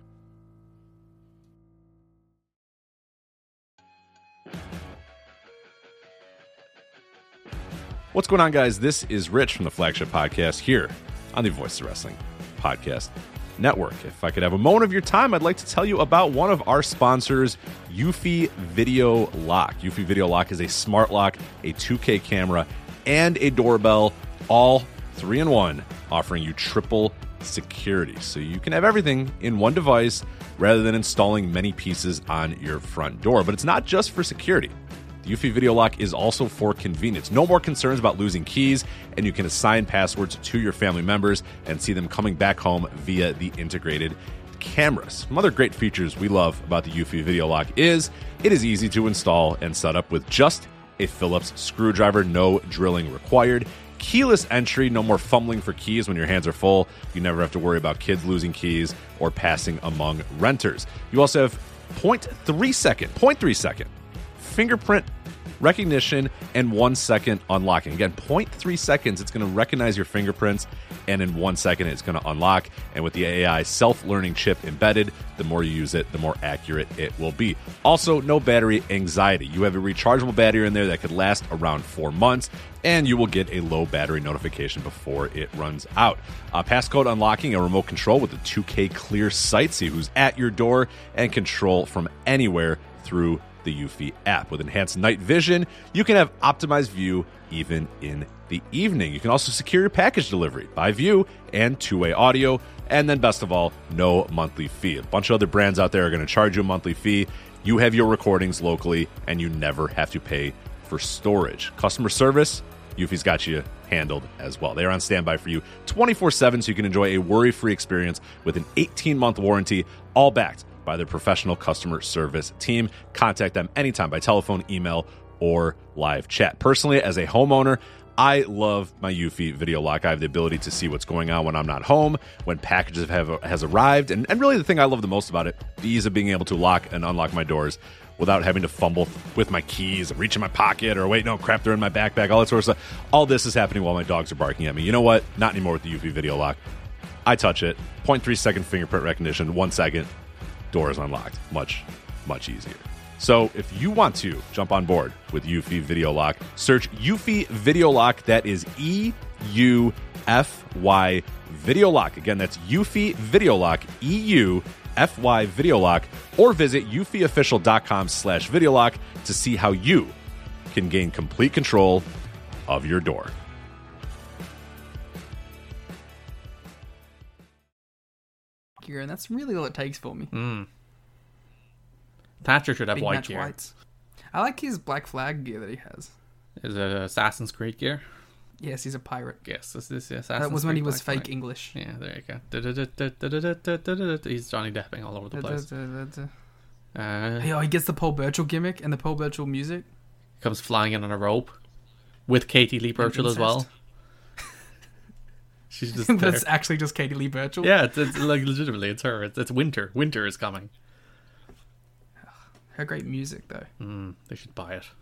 What's going on, guys? This is Rich from the Flagship Podcast here on the Voices of Wrestling Podcast Network. If I could have a moment of your time, I'd like to tell you about one of our sponsors, Eufy Video Lock. Eufy Video Lock is a smart lock, a two K camera, and a doorbell, all three in one, offering you triple security. So you can have everything in one device rather than installing many pieces on your front door. But it's not just for security. The Eufy Video Lock is also for convenience. No more concerns about losing keys, and you can assign passwords to your family members and see them coming back home via the integrated cameras. Some other great features we love about the Eufy Video Lock is it is easy to install and set up with just a Phillips screwdriver, no drilling required. Keyless entry, no more fumbling for keys when your hands are full. You never have to worry about kids losing keys or passing among renters. You also have zero point three second, zero point three second fingerprint recognition and one second unlocking. Again, zero point three seconds, it's going to recognize your fingerprints, and in one second, it's going to unlock. And with the A I self-learning chip embedded, the more you use it, the more accurate it will be. Also, no battery anxiety. You have a rechargeable battery in there that could last around four months, and you will get a low battery notification before it runs out. Uh, passcode unlocking, a remote control with a two K clear sight, see who's at your door, and control from anywhere through the Eufy app. With enhanced night vision, you can have optimized view even in the evening. You can also secure your package delivery by view and two-way audio. And then best of all, no monthly fee. A bunch of other brands out there are going to charge you a monthly fee. You have your recordings locally, and you never have to pay for storage. Customer service, Eufy's got you handled as well. They are on standby for you twenty-four seven, so you can enjoy a worry-free experience with an eighteen-month warranty, all backed by their professional customer service team. Contact them anytime by telephone, email, or live chat. Personally, as a homeowner, I love my Eufy Video Lock. I have the ability to see what's going on when I'm not home, when packages have has arrived, and, and really the thing I love the most about it, the ease of being able to lock and unlock my doors without having to fumble with my keys and reach in my pocket or wait, no, crap, they're in my backpack, all that sort of stuff. All this is happening while my dogs are barking at me. You know what? Not anymore with the Eufy Video Lock. I touch it, zero point three second fingerprint recognition, one second, door is unlocked. Much, much easier. So if you want to jump on board with Eufy Video Lock, search Eufy Video Lock. That is E U F Y Video Lock. Again, that's Eufy Video Lock, E U F Y Video Lock, or visit eufyofficial.com slash video lock to see how you can gain complete control of your door. Gear, and that's really all it takes for me. Mm. Thatcher should have Big white match gear. whites. I like his Black Flag gear that he has. Is it Assassin's Creed gear? Yes, he's a pirate. Yes, this is the Assassin's That was when Creed he was Black fake Flag. English. Yeah, there you go. He's Johnny Depping all over the place. Uh, Hey, oh, he gets the Paul Burchill gimmick and the Paul Burchill music. comes flying in on a rope with Katie Lee Burchill as well. She's just there. That's actually just Katie Lee Burchill. Yeah, it's, it's like legitimately, it's her. It's, it's winter. Winter is coming. Her great music, though. Mm, they should buy it.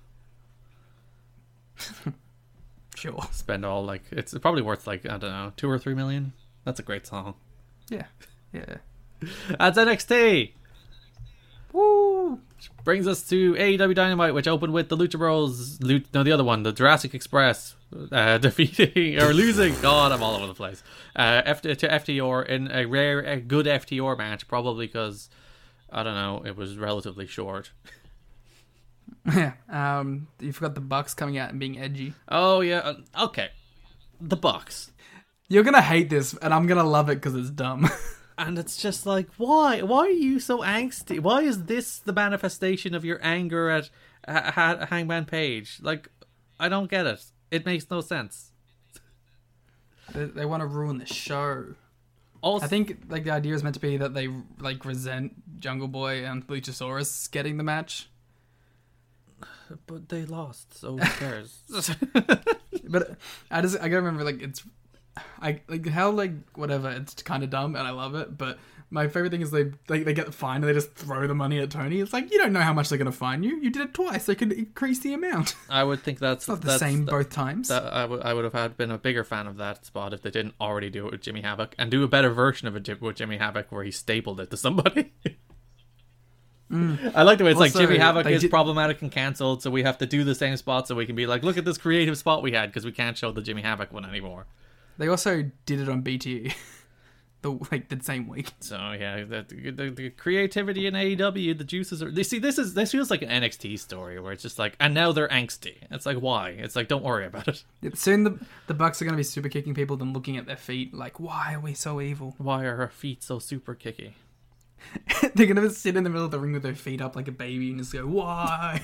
Sure. Spend all like it's probably worth like I don't know two or three million. That's a great song. Yeah. Yeah. That's N X T. Woo! Brings us to A E W Dynamite, which opened with the Lucha Bros. Lu- no, the other one, the Jurassic Express, uh, defeating or losing. God, I'm all over the place. Uh, F- to F T R in a rare, a good F T R match, probably because I don't know, it was relatively short. Yeah. Um, you forgot the Bucks coming out and being edgy. Oh yeah, uh, okay. The Bucks, You're gonna hate this, and I'm gonna love it because it's dumb. and it's just like, why? Why are you so angsty? Why is this the manifestation of your anger at uh, Ha- Hangman Page? Like, I don't get it. It makes no sense. they they want to ruin the show. Also, I think like the idea is meant to be that they like resent Jungle Boy and Luchasaurus getting the match. but they lost, so who cares? But I just I gotta remember like it's I like how like whatever it's kind of dumb and I love it. But my favorite thing is they they, they get fined and they just throw the money at Tony. It's like you don't know how much they're gonna fine you. You did it twice. They could increase the amount. I would think that's It's not the that's, same that, both times. that I would I would have had been a bigger fan of that spot if they didn't already do it with Jimmy Havoc and do a better version of it with Jimmy Havoc where he stapled it to somebody. I like the way it's Also, like Jimmy Havoc they is did- problematic and cancelled, so we have to do the same spot so we can be like, look at this creative spot we had because we can't show the Jimmy Havoc one anymore. They also did it on B T E, the like the same week. So yeah, the, the, the creativity in A E W, the juices are. You see, this is this feels like an N X T story where it's just like, and now they're angsty. It's like, why? It's like, don't worry about it. Soon the the Bucks are gonna be super kicking people, then looking at their feet like, why are we so evil? Why are her feet so super kicky? They're gonna sit in the middle of the ring with their feet up like a baby and just go, why?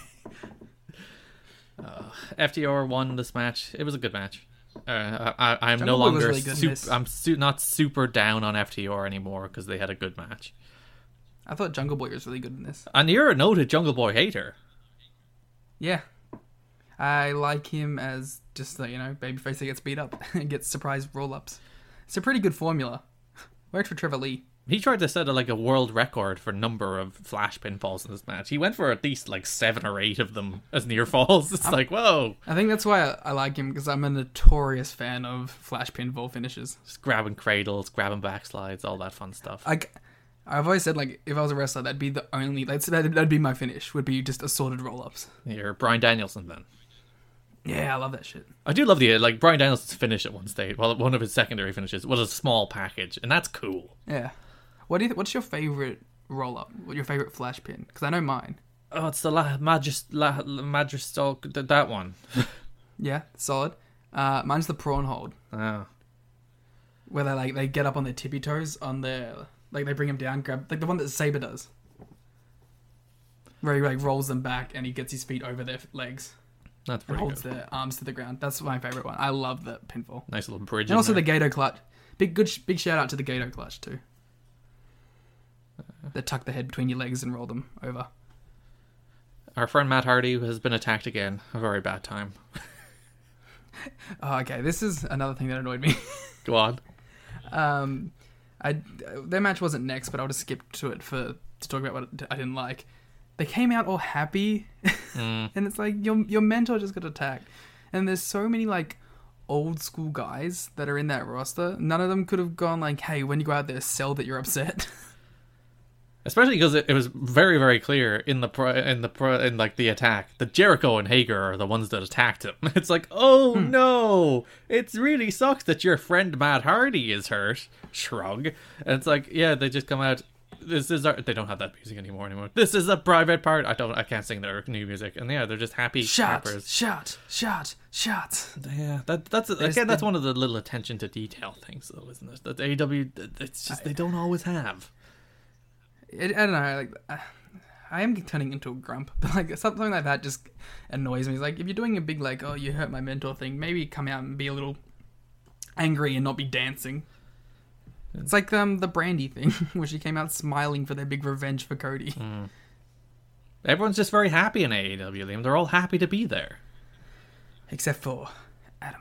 F T R won this match. It was a good match. Uh, I, I'm Jungle no Boy was longer really good in super. this. I'm su- not super down on F T R anymore because they had a good match. I thought Jungle Boy was really good in this. And you're a noted Jungle Boy hater. Yeah. I like him as just, like, you know, babyface that gets beat up and gets surprise roll-ups. It's a pretty good formula. Worked for Trevor Lee. He tried to set a, like a world record for number of flash pinfalls in this match. He went for at least like seven or eight of them as near falls. It's like, whoa. I think that's why I, I like him, because I'm a notorious fan of flash pinfall finishes. Just grabbing cradles, grabbing backslides, all that fun stuff. Like, I've always said, like, if I was a wrestler, that'd be the only, like, that'd, that'd be my finish, would be just assorted roll-ups. You're Bryan Danielson then. Yeah, I love that shit. I do love the, like, Bryan Danielson's finish at one stage, well, one of his secondary finishes was a small package, and that's cool. Yeah. What do you? Th- what's your favorite roll-up? What your favorite flash pin? Because I know mine. Oh, it's the La Magist La, La Magistal th- that one. Yeah, solid. Uh, mine's the prawn hold, Oh. where they like they get up on their tippy toes on their like they bring him down, grab like the one that Saber does, where he like rolls them back and he gets his feet over their f- legs That's and pretty holds good. their arms to the ground. That's my favorite one. I love the pinfall, Nice little bridge. and in also there. the Gato clutch. Big good sh- big shout out to the Gato clutch too. They tuck the head between your legs and roll them over. Our friend Matt Hardy has been attacked again. A very bad time. Oh, okay, this is another thing that annoyed me. Go on. Um, I their match wasn't next, but I'll just skip to it for to talk about what I didn't like. They came out all happy, Mm. and it's like your your mentor just got attacked, and there's so many like old school guys that are in that roster. None of them could have gone like, "Hey, when you go out there, sell that you're upset." Especially because it, it was very, very clear in the pro, in the pro, in like the attack that Jericho and Hager are the ones that attacked him. It's like, oh Hmm. no, it really sucks that your friend Matt Hardy is hurt. Shrug, and it's like, yeah, they just come out. This is our. They don't have that music anymore anymore. This is a private part. I don't. I can't sing their new music, and yeah, they're just happy shot, rappers. shot, shot, shot. Yeah, that that's There's again. That's the- one of the little attention to detail things, though, isn't it? That A E W, it's just they don't always have. It, I don't know. Like, uh, I am turning into a grump, but like something like that just annoys me. It's like if you're doing a big like, oh, you hurt my mentor thing, maybe come out and be a little angry and not be dancing. It's like um the Brandy thing, where she came out smiling for their big revenge for Cody. Everyone's just very happy in A E W, Liam. They're all happy to be there. Except for Adam Page.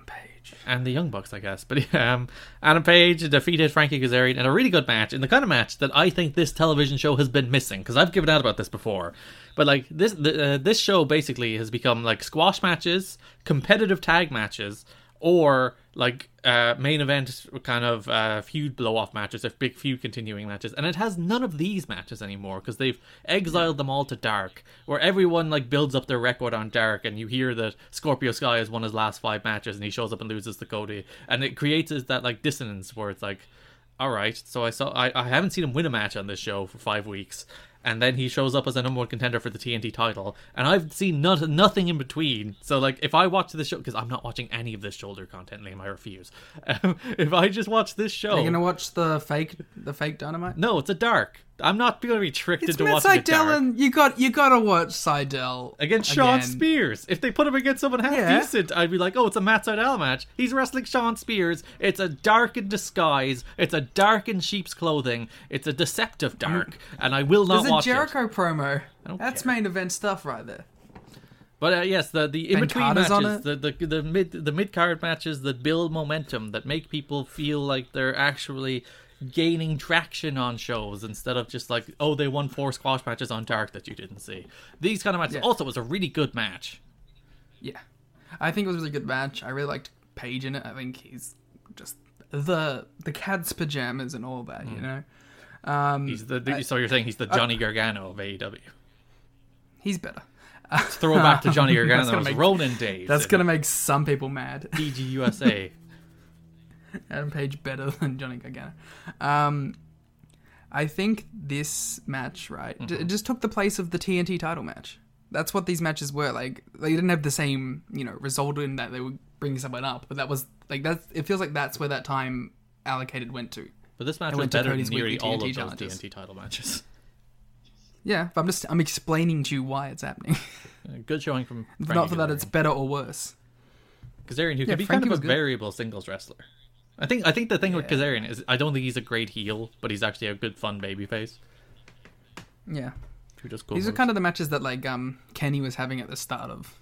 Page. and the Young Bucks, I guess. But um, Adam Page defeated Frankie Kazarian in a really good match, in the kind of match that I think this television show has been missing, because I've given out about this before. But like this, the, uh, this show basically has become like squash matches, competitive tag matches, or like uh, main event kind of uh, feud blow-off matches, or big feud continuing matches, and it has none of these matches anymore because they've exiled them all to Dark, where everyone like builds up their record on Dark, and you hear that Scorpio Sky has won his last five matches, and he shows up and loses to Cody, and it creates that like dissonance where it's like, all right, so I saw I, I haven't seen him win a match on this show for five weeks. And then he shows up as a number one contender for the T N T title. And I've seen not, nothing in between. So, like, if I watch this show... Because I'm not watching any of this shoulder content, Liam, I refuse. Um, if I just watch this show... Are you going to watch the fake the fake Dynamite? No, it's a Dark. I'm not going to be tricked It's into Matt watching a Dark. Seidel, and you got you got to watch Seidel Against Sean again. Spears. If they put him against someone half Yeah. decent, I'd be like, oh, it's a Matt Seidel match. He's wrestling Sean Spears. It's a dark in disguise. It's a dark in sheep's clothing. It's a deceptive dark. And I will not There's a watch Jericho it. promo. don't That's care. main event stuff right there. But uh, yes, the the in between Carter's on matches, it. the the the mid the mid card matches that build momentum, that make people feel like they're actually gaining traction on shows instead of just like, oh, they won four squash matches on Dark that you didn't see. These kind of matches. Yeah. Also, it was a really good match. Yeah, I think it was a really good match. I really liked Paige in it. I think he's just the the cat's pajamas and all that. You know, um, He's the, the so you're saying he's the Johnny Gargano of A E W. he's better. Throw back to Johnny That's Gargano. gonna Those make- Ronin days. That's gonna make some people mad. P G U S A. Adam Page better than Johnny Gargano. Um, I think this match, right, Mm-hmm. j- it just took the place of the T N T title match. That's what these matches were. Like, they didn't have the same, you know, result in that they were bringing someone up, but that was like that's. It feels like that's where that time allocated went to. But this match I was went to better than Cody's nearly weekly all of T N T those challenges. T N T title matches. Yeah, but I'm just I'm explaining to you why it's happening. Uh, Good showing from Not Frankie for that Kazarian. it's better or worse. Kazarian, who Yeah, can be Frankie kind of was a good. variable singles wrestler. I think I think the thing with Yeah. Kazarian is I don't think he's a great heel, but he's actually a good fun babyface. Yeah. Who does cool These are moves. kind of the matches that like um Kenny was having at the start of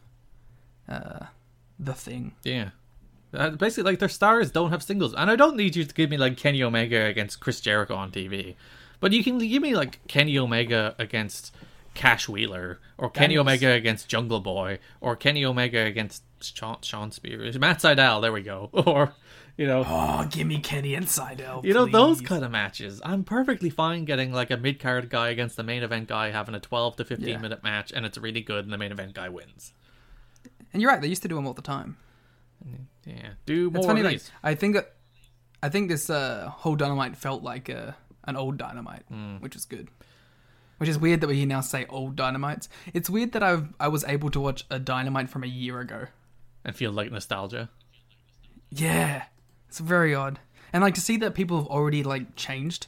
uh the thing. Yeah. Uh, basically, like, their stars don't have singles. And I don't need you to give me, like, Kenny Omega against Chris Jericho on T V. But you can give me, like, Kenny Omega against Cash Wheeler, or Kenny Daniels. Omega against Jungle Boy, or Kenny Omega against Sean, Sean Spears, Matt Sydal, there we go. Or, you know, Oh, give me Kenny and Seidel, you know, those please. kind of matches. I'm perfectly fine getting, like, a mid-card guy against the main event guy having a twelve to fifteen Yeah. minute match, and it's really good, and the main event guy wins. And you're right, they used to do them all the time. Yeah, do more It's funny, of like these. I think that I think this uh, whole Dynamite felt like a, an old Dynamite, Hmm. which is good. Which is weird that we now say old Dynamites. It's weird that I I was able to watch a Dynamite from a year ago. And feel like nostalgia. Yeah, it's very odd, and like to see that people have already like changed,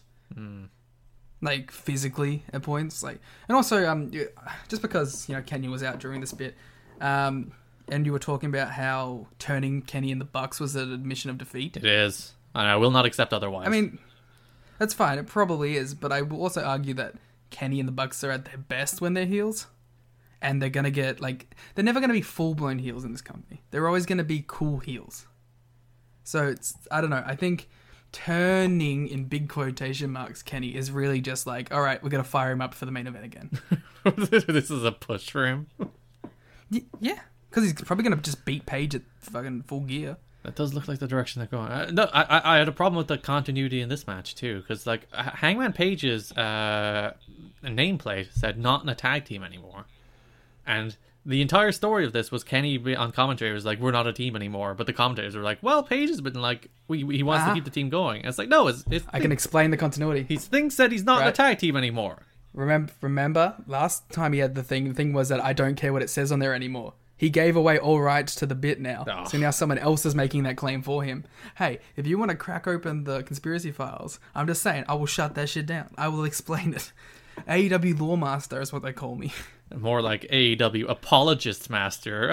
like physically at points, like, and also um, you- just because you know Kenny was out during this bit, um, and you were talking about how turning Kenny in the Bucks was an admission of defeat. It is. And I will not accept otherwise. I mean, that's fine. It probably is, but I will also argue that Kenny and the Bucks are at their best when they're heels, and they're gonna get like they're never gonna be full blown heels in this company. They're always gonna be cool heels. So it's I don't know. I think turning in big quotation marks Kenny is really just like, all right, we're gonna fire him up for the main event again. this is a push for him. Y- yeah, because he's probably gonna just beat Paige at fucking full gear. That does look like the direction they're going. Uh, no, I, I I had a problem with the continuity in this match too, because like H- Hangman Page's uh, nameplate said not in a tag team anymore, and the entire story of this was Kenny be- on commentary was like, we're not a team anymore, but the commentators were like, well, Page has been like, we he wants Uh-huh. to keep the team going. And it's like, no, it's, it's I can explain the continuity. his thing said he's not in a Right. tag team anymore. Remember, remember, last time he had the thing, the thing was that I don't care what it says on there anymore. He gave away all rights to the bit now. Oh. So now someone else is making that claim for him. Hey, if you want to crack open the conspiracy files, I'm just saying, I will shut that shit down. I will explain it. A E W Lawmaster is what they call me. More like A E W apologist master.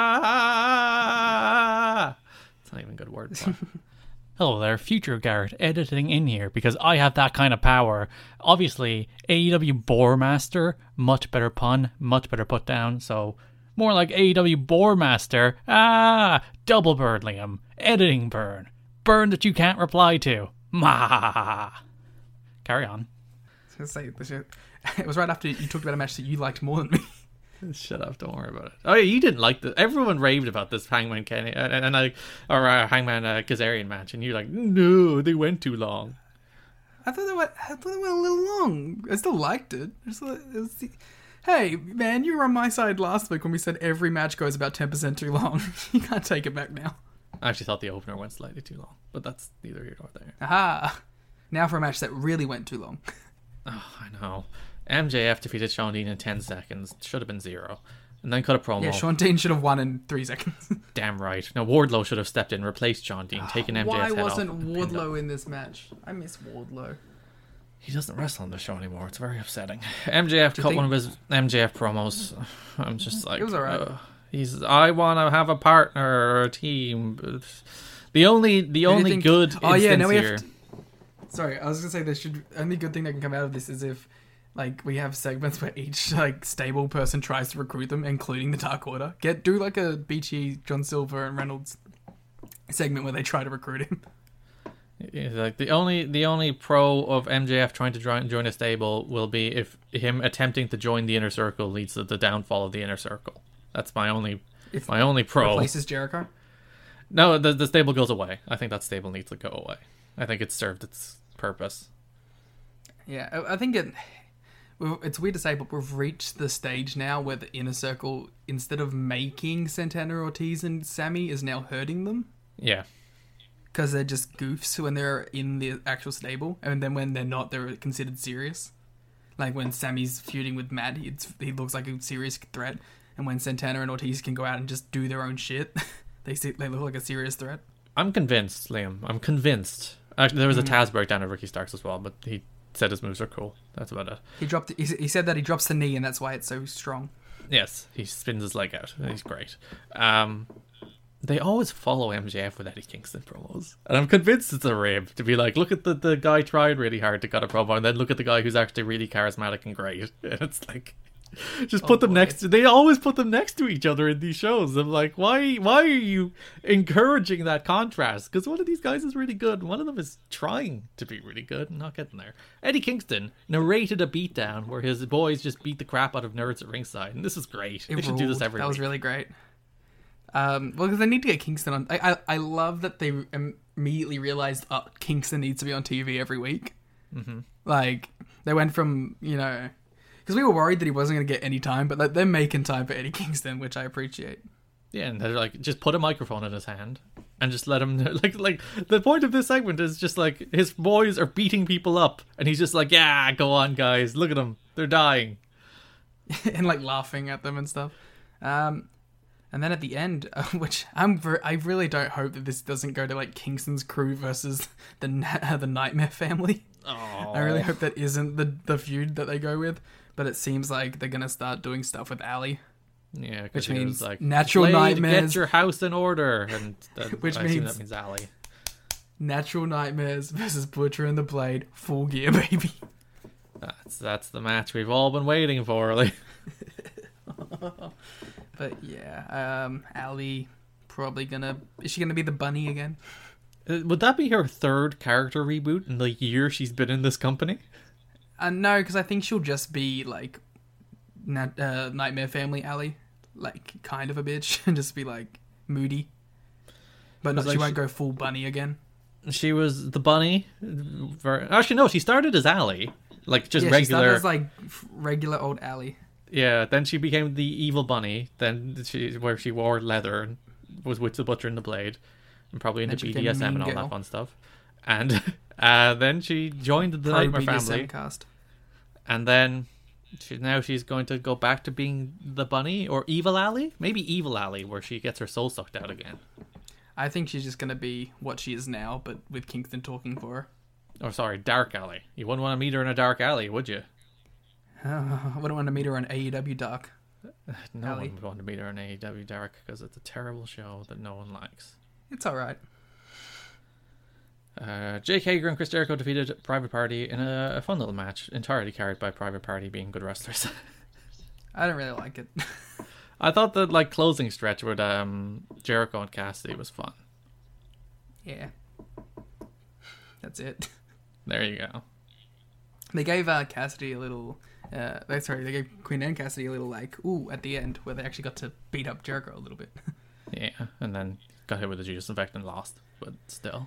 Ah! It's not even a good word. but- Hello there, Future Garrett, editing in here because I have that kind of power. Obviously, A E W Bore Master, much better pun, much better put down, so More like A E W Boardmaster. Ah, double burn, Liam. Editing burn. Burn that you can't reply to. Ma. Carry on. I was gonna say, the shit- it was right after you talked about a match that you liked more than me. Shut up! Don't worry about it. Oh yeah, you didn't like this. Everyone raved about this Hangman Kenny and, and, and like or uh, Hangman uh, Kazarian match, and you're like, no, they went too long. I thought they went. I thought they went a little long. I still liked it. I just thought it was, hey man, you were on my side last week when we said every match goes about ten percent too long. You can't take it back now. I actually thought the opener went slightly too long, but that's neither here nor there. Aha! Now for a match that really went too long. Oh, I know. M J F defeated Shawn Dean in ten seconds. Should have been zero. And then cut a promo. Yeah, Shawn Dean should have won in three seconds. Damn right. Now Wardlow should have stepped in, replaced Shawn Dean, taken M J F's Why head off. wasn't and pinned him. Wardlow in this match? I miss Wardlow. He doesn't wrestle on the show anymore. It's very upsetting. M J F Do you cut think- one of his M J F promos. I'm just like, It was alright. uh, he's. I want to have a partner or a team. But the only, the Do you only think- good Oh yeah, instance now we here. have. To... Sorry, I was gonna say there should only good thing that can come out of this is if, like, we have segments where each like stable person tries to recruit them, including the Dark Order. Get do like a Beachy, John Silver, and Reynolds segment where they try to recruit him. Yeah, like the only, the only pro of M J F trying to join, join a stable will be if him attempting to join the Inner Circle leads to the downfall of the Inner Circle. That's my only, If my only pro. Replaces Jericho. No, the the stable goes away. I think that stable needs to go away. I think it's served its purpose. Yeah, I I think it. well, It's weird to say, but we've reached the stage now where the Inner Circle, instead of making Santana Ortiz and Sammy, is now hurting them. Yeah. Because they're just goofs when they're in the actual stable, and then when they're not, they're considered serious. Like when Sammy's feuding with Matt, it's, he looks like a serious threat, and when Santana and Ortiz can go out and just do their own shit, they see, they look like a serious threat. I'm convinced, Liam. I'm convinced. Actually, there was a Taz breakdown of Ricky Starks as well, but he said his moves are cool. That's about it. He dropped. He, he said that he drops the knee, and that's why it's so strong. Yes, he spins his leg out. He's great. Um, they always follow M J F with Eddie Kingston promos, and I'm convinced it's a rib to be like, look at the the guy tried really hard to cut a promo, and then look at the guy who's actually really charismatic and great. And it's like, just put Oh, them boy. next to. They always put them next to each other in these shows. I'm like, why? Why are you encouraging that contrast? Because one of these guys is really good, and one of them is trying to be really good and not getting there. Eddie Kingston narrated a beatdown where his boys just beat the crap out of nerds at ringside, and this is great. It they should do this ruled. every That was week. really great. Um, well, because they need to get Kingston on. I, I I love that they im- immediately realized, oh, Kingston needs to be on T V every week. Mm-hmm. Like they went from, you know, because we were worried that he wasn't going to get any time, but like, they're making time for Eddie Kingston, which I appreciate. Yeah, and they're like, just put a microphone in his hand and just let him. Like, like the point of this segment is just like his boys are beating people up, and he's just like, yeah, go on, guys, look at them, they're dying. And like laughing at them and stuff. Um, and then at the end, uh, which I'm ver- I really don't hope that this doesn't go to like Kingston's crew versus the Na- the Nightmare family. I really hope that isn't the the feud that they go with. But it seems like they're gonna start doing stuff with Ali, Yeah, which because he was means like, natural Blade, nightmares. Get your house in order, and that, Which I assume means- that means Ali. Natural Nightmares versus Butcher and the Blade, full gear, baby. That's that's the match we've all been waiting for. Like, But yeah, um, Ali probably gonna is she gonna be the bunny again? Uh, would that be her third character reboot in the year she's been in this company? Uh, no, because I think she'll just be like Nat- uh, Nightmare Family Ali, like kind of a bitch, and just be like moody. But no, It's like she won't she- go full bunny again. She was the bunny. Ver- Actually, no, she started as Ali, like just yeah, she started regular. as like f- regular old Ali. Yeah, then she became the evil bunny. Then she, where she wore leather and was with the Butcher and the Blade, and probably into Then she B became D S M Mean and all Girl. that fun stuff. And uh, then she joined the Pro Nightmare B D S M family, cast. and then she, now she's going to go back to being the bunny or evil Ali, maybe evil Ali, where she gets her soul sucked out again. I think she's just gonna be what she is now, but with Kingston talking for her. Or sorry, Dark Alley. You wouldn't want to meet her in a dark alley, would you? I wouldn't want to meet her on A E W Dark. No Alley. one would want to meet her in A E W Dark because it's a terrible show that no one likes. It's all right. Uh, Jake Hager and Chris Jericho defeated Private Party in a, a fun little match, entirely carried by Private Party being good wrestlers. I don't really like it. I thought that like closing stretch with um Jericho and Cassidy was fun. Yeah. That's it. There you go. They gave uh, Cassidy a little... Uh, they, sorry, they gave Queen and Cassidy a little, like, ooh, at the end, where they actually got to beat up Jericho a little bit. Yeah, and then got hit with the Judas Effect and lost, but still.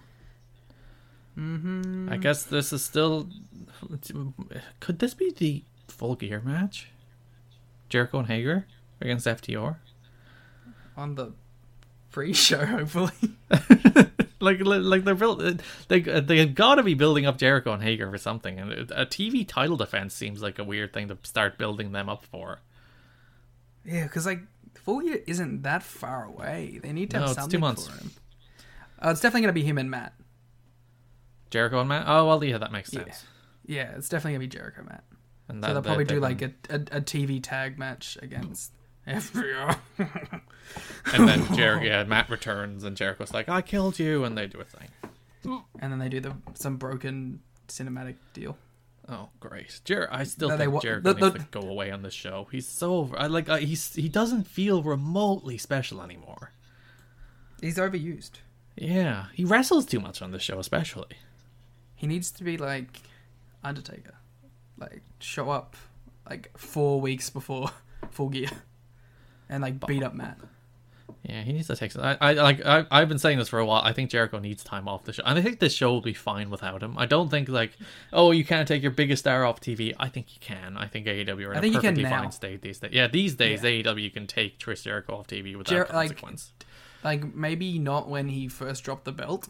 Mm-hmm. I guess this is still... Could this be the Full Gear match? Jericho and Hager against F T R? On the pre-show, hopefully. like, like they're built, they they got to be building up Jericho and Hager for something, and a T V title defense seems like a weird thing to start building them up for. Yeah, because like Full Gear isn't that far away. They need to have No, it's two something months. for him. Uh, it's definitely gonna be him and Matt. Jericho and Matt. Oh well, yeah, that makes sense. Yeah, yeah it's definitely gonna be Jericho Matt. And So that- they'll that probably they do can- like a, a, a T V tag match against F T R. and then Jericho, yeah, Matt returns, and Jericho's like, "I killed you," and they do a thing. And then they do the some broken cinematic deal. Oh, great! Jer- I still No, they think wa- Jericho the- needs the- to go away on this show. He's so I like I, he's he doesn't feel remotely special anymore. He's overused. Yeah, he wrestles too much on this show, especially. He needs to be like Undertaker, like show up like four weeks before Full Gear, and like beat up Matt. Yeah, he needs to take some. I, I like. I, I've been saying this for a while. I think Jericho needs time off the show, and I think this show will be fine without him. I don't think like, oh, you can't take your biggest star off T V. I think you can. I think A E W are in I think a you can perfectly now. fine state these days. Yeah, these days Yeah. A E W can take Chris Jericho off T V without Jer- like- consequence. Like maybe not when he first dropped the belt.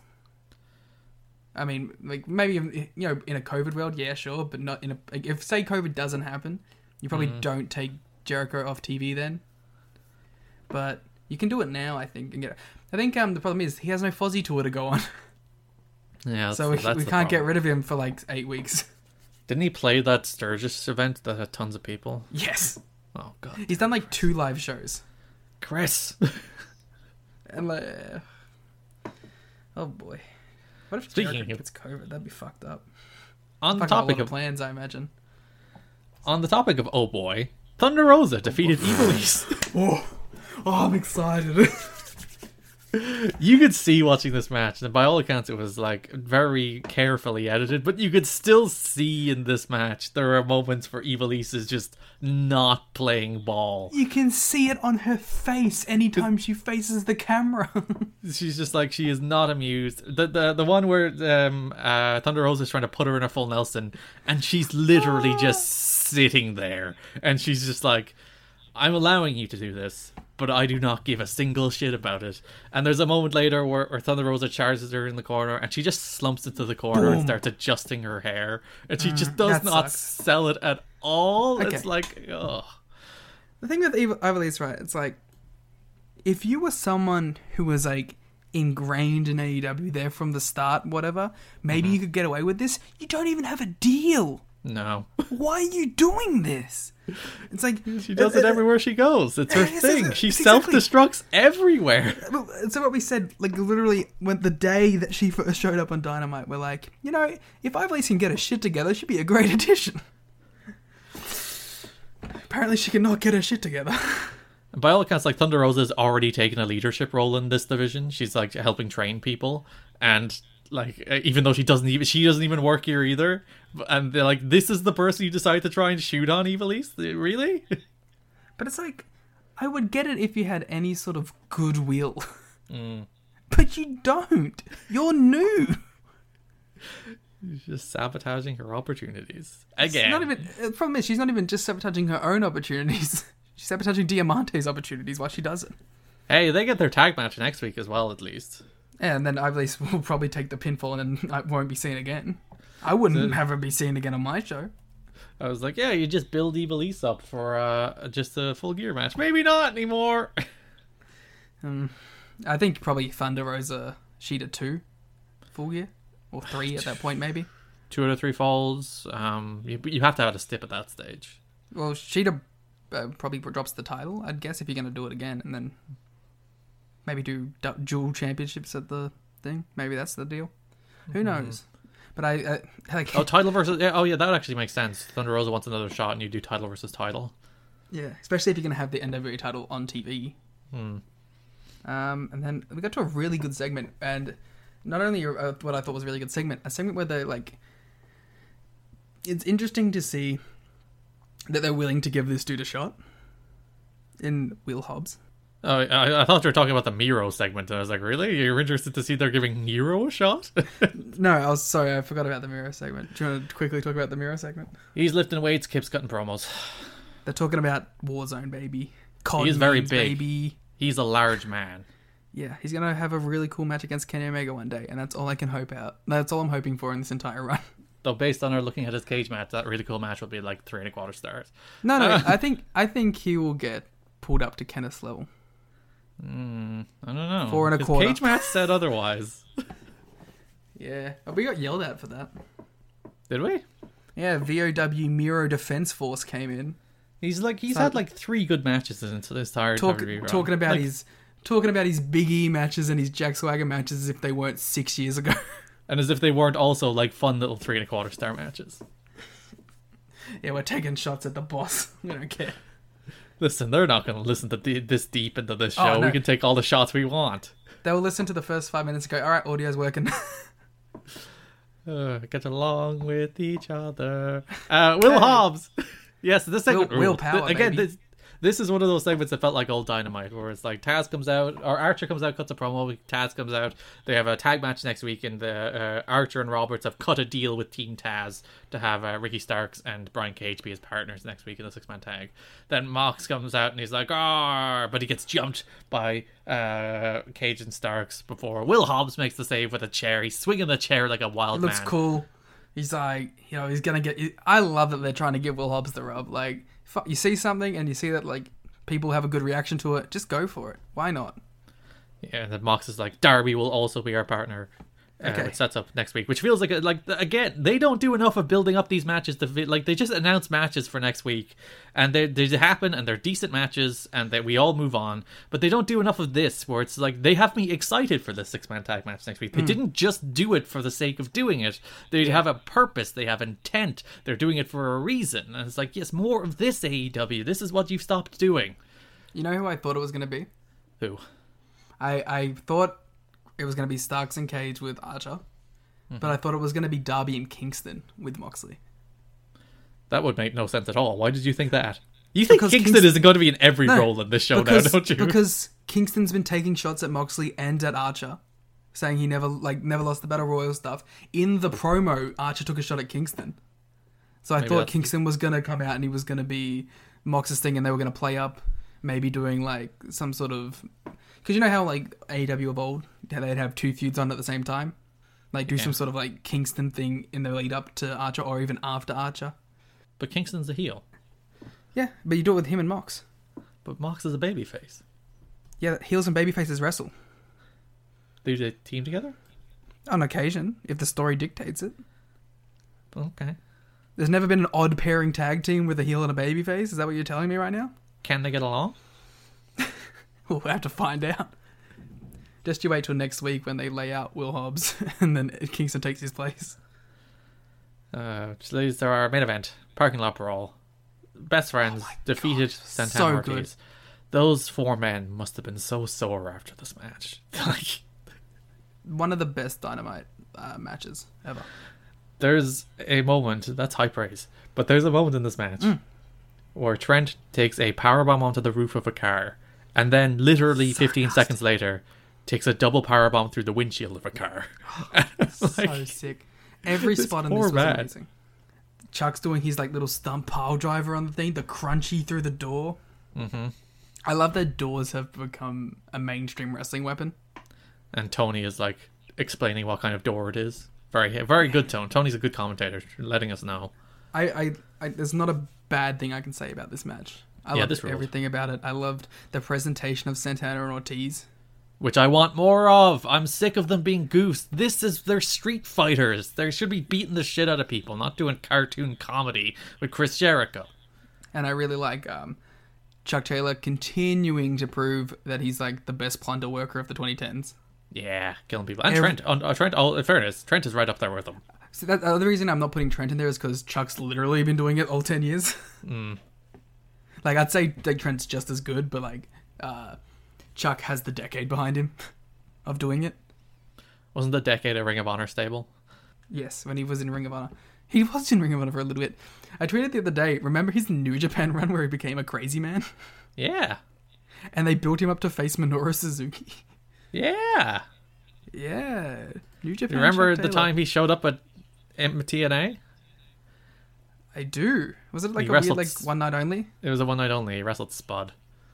I mean, like maybe in- you know in a COVID world, yeah, sure, but not in a like, if say COVID doesn't happen, you probably Mm-hmm. don't take Jericho off T V then. But you can do it now, I think, and get. I think um the problem is he has no Fozzy tour to go on, Yeah, so we, that's we the can't get problem. rid of him for like eight weeks. Didn't he play that Sturgis event that had tons of people? Yes, Oh god, he's done like two live shows, Chris. and like, oh boy, what if Speaking Jericho of- gets COVID? That'd be fucked up. on the Fuck up a topic lot of of plans, I imagine. on the topic of oh boy, Thunder Rosa defeated Evil East. Oh, I'm excited. You could see watching this match, and by all accounts, it was like very carefully edited. But you could still see in this match there are moments where Evil East is just not playing ball. You can see it on her face anytime she faces the camera. She's just like she is not amused. The the the one where um uh Thunder Rosa is trying to put her in a full Nelson, and she's literally just sitting there, and she's just like, I'm allowing you to do this, but I do not give a single shit about it. And there's a moment later where, where Thunder Rosa charges her in the corner, and she just slumps into the corner and Boom. starts adjusting her hair, and she just does that not sucks. sell it at all. Okay. It's like, ugh. The thing with Evil Overly is right. It's like if you were someone who was like ingrained in A E W there from the start, whatever, maybe you could get away with this. You don't even have a deal. No. Why are you doing this? It's like She does it uh, uh, everywhere she goes. It's her Yes, yes, thing. yes, She exactly. self-destructs everywhere. uh, So what we said, like literally, when the day that she first showed up on Dynamite, we're like, you know, if Ivy can get her shit together, she'd be a great addition. Apparently, she cannot get her shit together. By all accounts, like Thunder Rosa's already taken a leadership role in this division. She's like helping train people, and like even though she doesn't even she doesn't even work here either. And they're like, this is the person you decide to try and shoot on, Evil East? Really? But it's like, I would get it if you had any sort of goodwill. But you don't. You're new. She's just sabotaging her opportunities She's again. not even, the problem is, she's not even just sabotaging her own opportunities. She's sabotaging Diamante's opportunities while she does it. Hey, they get their tag match next week as well, at least. And then Ivy will probably take the pinfall and then I won't be seen again. I wouldn't So- have her be seen again on my show. I was like, yeah, you just build Evil East up for uh, just a full gear match. Maybe not anymore. Um, I think probably Thunder Rosa Sheeta two full gear. Or three at that point, maybe. Two out of three falls. Um, you, you have to have a stip at that stage. Well, Sheeta uh, probably drops the title, I'd guess, if you're going to do it again. And then maybe do du- dual championships at the thing. Maybe that's the deal. Who knows? But I, uh, like, Oh, title versus... Yeah, oh, yeah, that actually makes sense. Thunder Rosa wants another shot, and you do title versus title. Yeah, especially if you're going to have the N W A title on T V. Hmm. Um, and then we got to a really good segment, and not only uh, what I thought was a really good segment, a segment where they like. It's interesting to see that they're willing to give this dude a shot in Will Hobbs. Oh, I, I thought you were talking about the Miro segment, and I was like, really? You're interested to see they're giving Miro a shot? No, I was sorry, I forgot about the Miro segment. Do you want to quickly talk about the Miro segment? He's lifting weights, Kip's cutting promos. They're talking about Warzone, baby. C O D He's very means, big. baby. He's a large man. Yeah, he's gonna have a really cool match against Kenny Omega one day, and that's all I can hope out. That's all I'm hoping for in this entire run. Though based on our looking at his cage match, that really cool match will be like three and a quarter stars. No, no, Uh, I think I think he will get pulled up to Kenneth's level. Mm, I don't know. Four and a his quarter. cage match said otherwise. Yeah, but we got yelled at for that. Did we? Yeah, V O W Miro Defense Force came in He's like he's So- had like three good matches in this entire talk, W W E run. talking about Like, his talking about his Big E matches and his Jack Swagger matches as if they weren't six years ago. and as if they weren't also like fun little three and a quarter star matches. Yeah, we're taking shots at the boss. We don't care. Listen, they're not going to listen to the, this deep into this show. Oh, no. We can take all the shots we want. They will listen to the first five minutes and go, all right, audio's working. Uh, get along with each other. Uh, Will Hey. Hobbs. Yes, this segment Will- ruled. willpower, Th- Again, baby. this this is one of those segments that felt like old Dynamite, where it's like Taz comes out, or Archer comes out, cuts a promo, Taz comes out. They have a tag match next week, and the, uh, Archer and Roberts have cut a deal with Team Taz to have uh, Ricky Starks and Brian Cage be his partners next week in the six-man tag. Then Mox comes out, and he's like, "Ah!" but he gets jumped by uh, Cage and Starks before Will Hobbs makes the save with a chair. He's swinging the chair like a wild It looks man. cool. He's like, you know, he's gonna get. I love that they're trying to give Will Hobbs the rub. Like, fu- you see something and you see that like people have a good reaction to it, just go for it. Why not? Yeah, and then Mox is like, Darby will also be our partner. Uh, Okay. which sets up next week, which feels like a, like again they don't do enough of building up these matches to fi- like they just announce matches for next week and they they happen and they're decent matches and that we all move on, but they don't do enough of this where it's like they have me excited for this six man tag match next week. They didn't just do it for the sake of doing it. They have a purpose, they have intent, they're doing it for a reason, and it's like, yes, more of this, A E W. This is what you've stopped doing. You know who I thought it was gonna be? Who? I I thought it was gonna be Starks and Cage with Archer, but I thought it was gonna be Darby and Kingston with Moxley. That would make no sense at all. Why did you think that? You think Because Kingston, Kingston- isn't going to be in every No, role in this show because, now, don't you? Because Kingston's been taking shots at Moxley and at Archer, saying he never like never lost the Battle Royal stuff. In the promo, Archer took a shot at Kingston. So I Maybe thought that's- Kingston was gonna come out and he was gonna be Mox's thing, and they were gonna play up, maybe doing like some sort of, because you know how like A E W of old, how they'd have two feuds on at the same time, like do Yeah. some sort of like Kingston thing in the lead up to Archer or even after Archer. But Kingston's a heel. Yeah, but you do it with him and Mox. But Mox is a babyface. Yeah, heels and babyfaces wrestle Do they team together? on occasion if the story dictates it. Okay. There's never been an odd pairing tag team with a heel and a babyface. Is that what you're telling me right now? Can they get along? We'll have to find out. Just you wait till next week when they lay out Will Hobbs and then Kingston takes his place. Uh, just leads to our main event. Parking lot brawl. Best friends defeated Santana so Ortiz. good. Those four men must have been so sore after this match. Like, One of the best Dynamite uh, matches ever. there's a moment, that's high praise, but there's a moment in this match where Trent takes a powerbomb onto the roof of a car and then literally fifteen seconds later takes a double powerbomb through the windshield of a car. so Like, sick. Every this spot in poor this was man. amazing. Chuck's doing his like little stump pile driver on the thing, the crunchy through the door. Mm-hmm. I love that doors have become a mainstream wrestling weapon. and Tony is like explaining what kind of door it is. Very, very good tone. Tony's a good commentator, letting us know. I, I, I there's not a bad thing I can say about this match. I Yeah, loved this ruled. everything about it. I loved the presentation of Santana and Ortiz. Which I want more of. I'm sick of them being goofs. This is they're street fighters. They should be beating the shit out of people, not doing cartoon comedy with Chris Jericho. And I really like um, Chuck Taylor continuing to prove that he's like the best plunder worker of the twenty tens. Yeah, killing people. And Every- Trent. On, uh, Trent. Oh, in fairness, Trent is right up there with him. So that, the other reason I'm not putting Trent in there is because Chuck's literally been doing it all ten years. Mm. Like, I'd say like Trent's just as good, but like uh, Chuck has the decade behind him of doing it. Wasn't the decade a Ring of Honor stable? Yes, when he was in Ring of Honor. He was in Ring of Honor for a little bit. I tweeted the other day, remember his New Japan run where he became a crazy man? Yeah. And they built him up to face Minoru Suzuki. Yeah. Yeah. New Japan. You remember Chuck the Taylor. time he showed up at M T N A? I do. Was it like He a weird, wrestled like, s- one night only? It was a one night only. He wrestled Spud.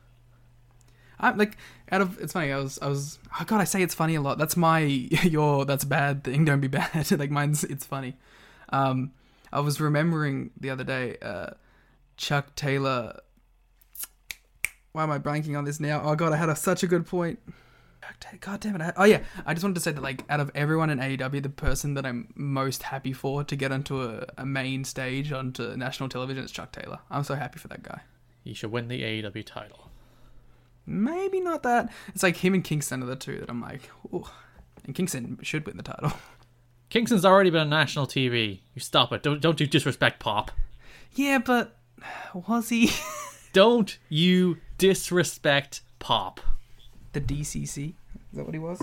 I'm like, out of, it's funny, I was, I was, oh god, I say it's funny a lot. That's my, your, that's bad thing, don't be bad. Like, mine's, it's funny. Um, I was remembering the other day, uh, Chuck Taylor, why am I blanking on this now? Oh god, I had a, such a good point. Chuck Taylor, god damn it. I, oh yeah, I just wanted to say that, like, out of everyone in A E W, the person that I'm most happy for to get onto a, a main stage, onto national television is Chuck Taylor. I'm so happy for that guy. He should win the A E W title. Maybe not that. It's like him and Kingston are the two that I'm like, ooh. And Kingston should win the title. Kingston's already been on national T V. You stop it. Don't don't you disrespect Pop. Yeah, but was he? Don't you disrespect Pop. The D C C? Is that what he was?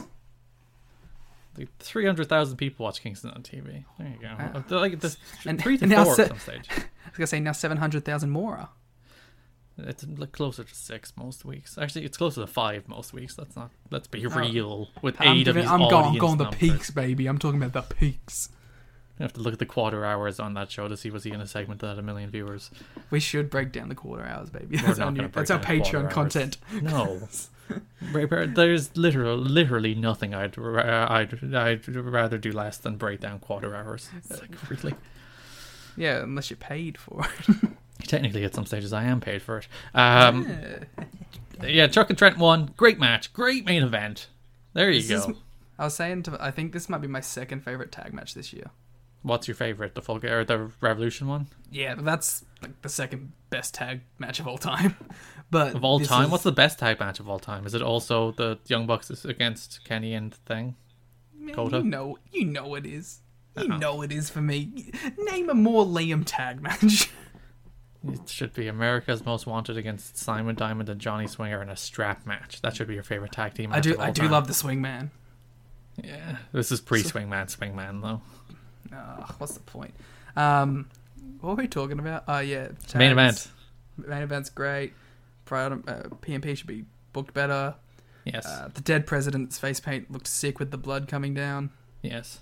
Like three hundred thousand people watch Kingston on T V. There you go. Ah. They're like this, And- three to and now four se- at some stage. I was going to say now seven hundred thousand more. are. It's like closer to six most weeks. Actually, it's closer to five most weeks. Let's not. Let's be real with I'm, A E giving, W's I'm going, I'm audience going the numbers. peaks, baby. I'm talking about the peaks. You have to look at the quarter hours on that show to see was he in a segment that had a million viewers. We should break down the quarter hours, baby. We're That's not our, gonna new, break that's our down quarter Patreon hours. content. No, there's literal, literally nothing I'd ra- I'd I'd rather do less than break down quarter hours. It's like really. Yeah, unless you're paid for it. Technically, at some stages, I am paid for it. Um, yeah, Chuck and Trent won. Great match. Great main event. There you This go. is- I was saying, to, I think this might be my second favorite tag match this year. What's your favorite? The full or the Revolution one Yeah, that's like the second best tag match of all time. But of all this time? is- What's the best tag match of all time? Is it also the Young Bucks against Kenny and Thing? Man, Kota? You know, you know it is. You Uh-uh. know it is for me. Name a more Liam tag match. It should be America's Most Wanted against Simon Diamond and Johnny Swinger in a strap match. That should be your favorite tag team match. I do, of all I do time. love the Swing Man. Yeah, this is pre-Swingman, Swingman though. Oh, what's the point? Um, what were we talking about? Oh yeah, tags. Main event. Main event's great. Prior to, uh, P M P should be booked better. Yes, Uh, the dead president's face paint looked sick with the blood coming down. yes.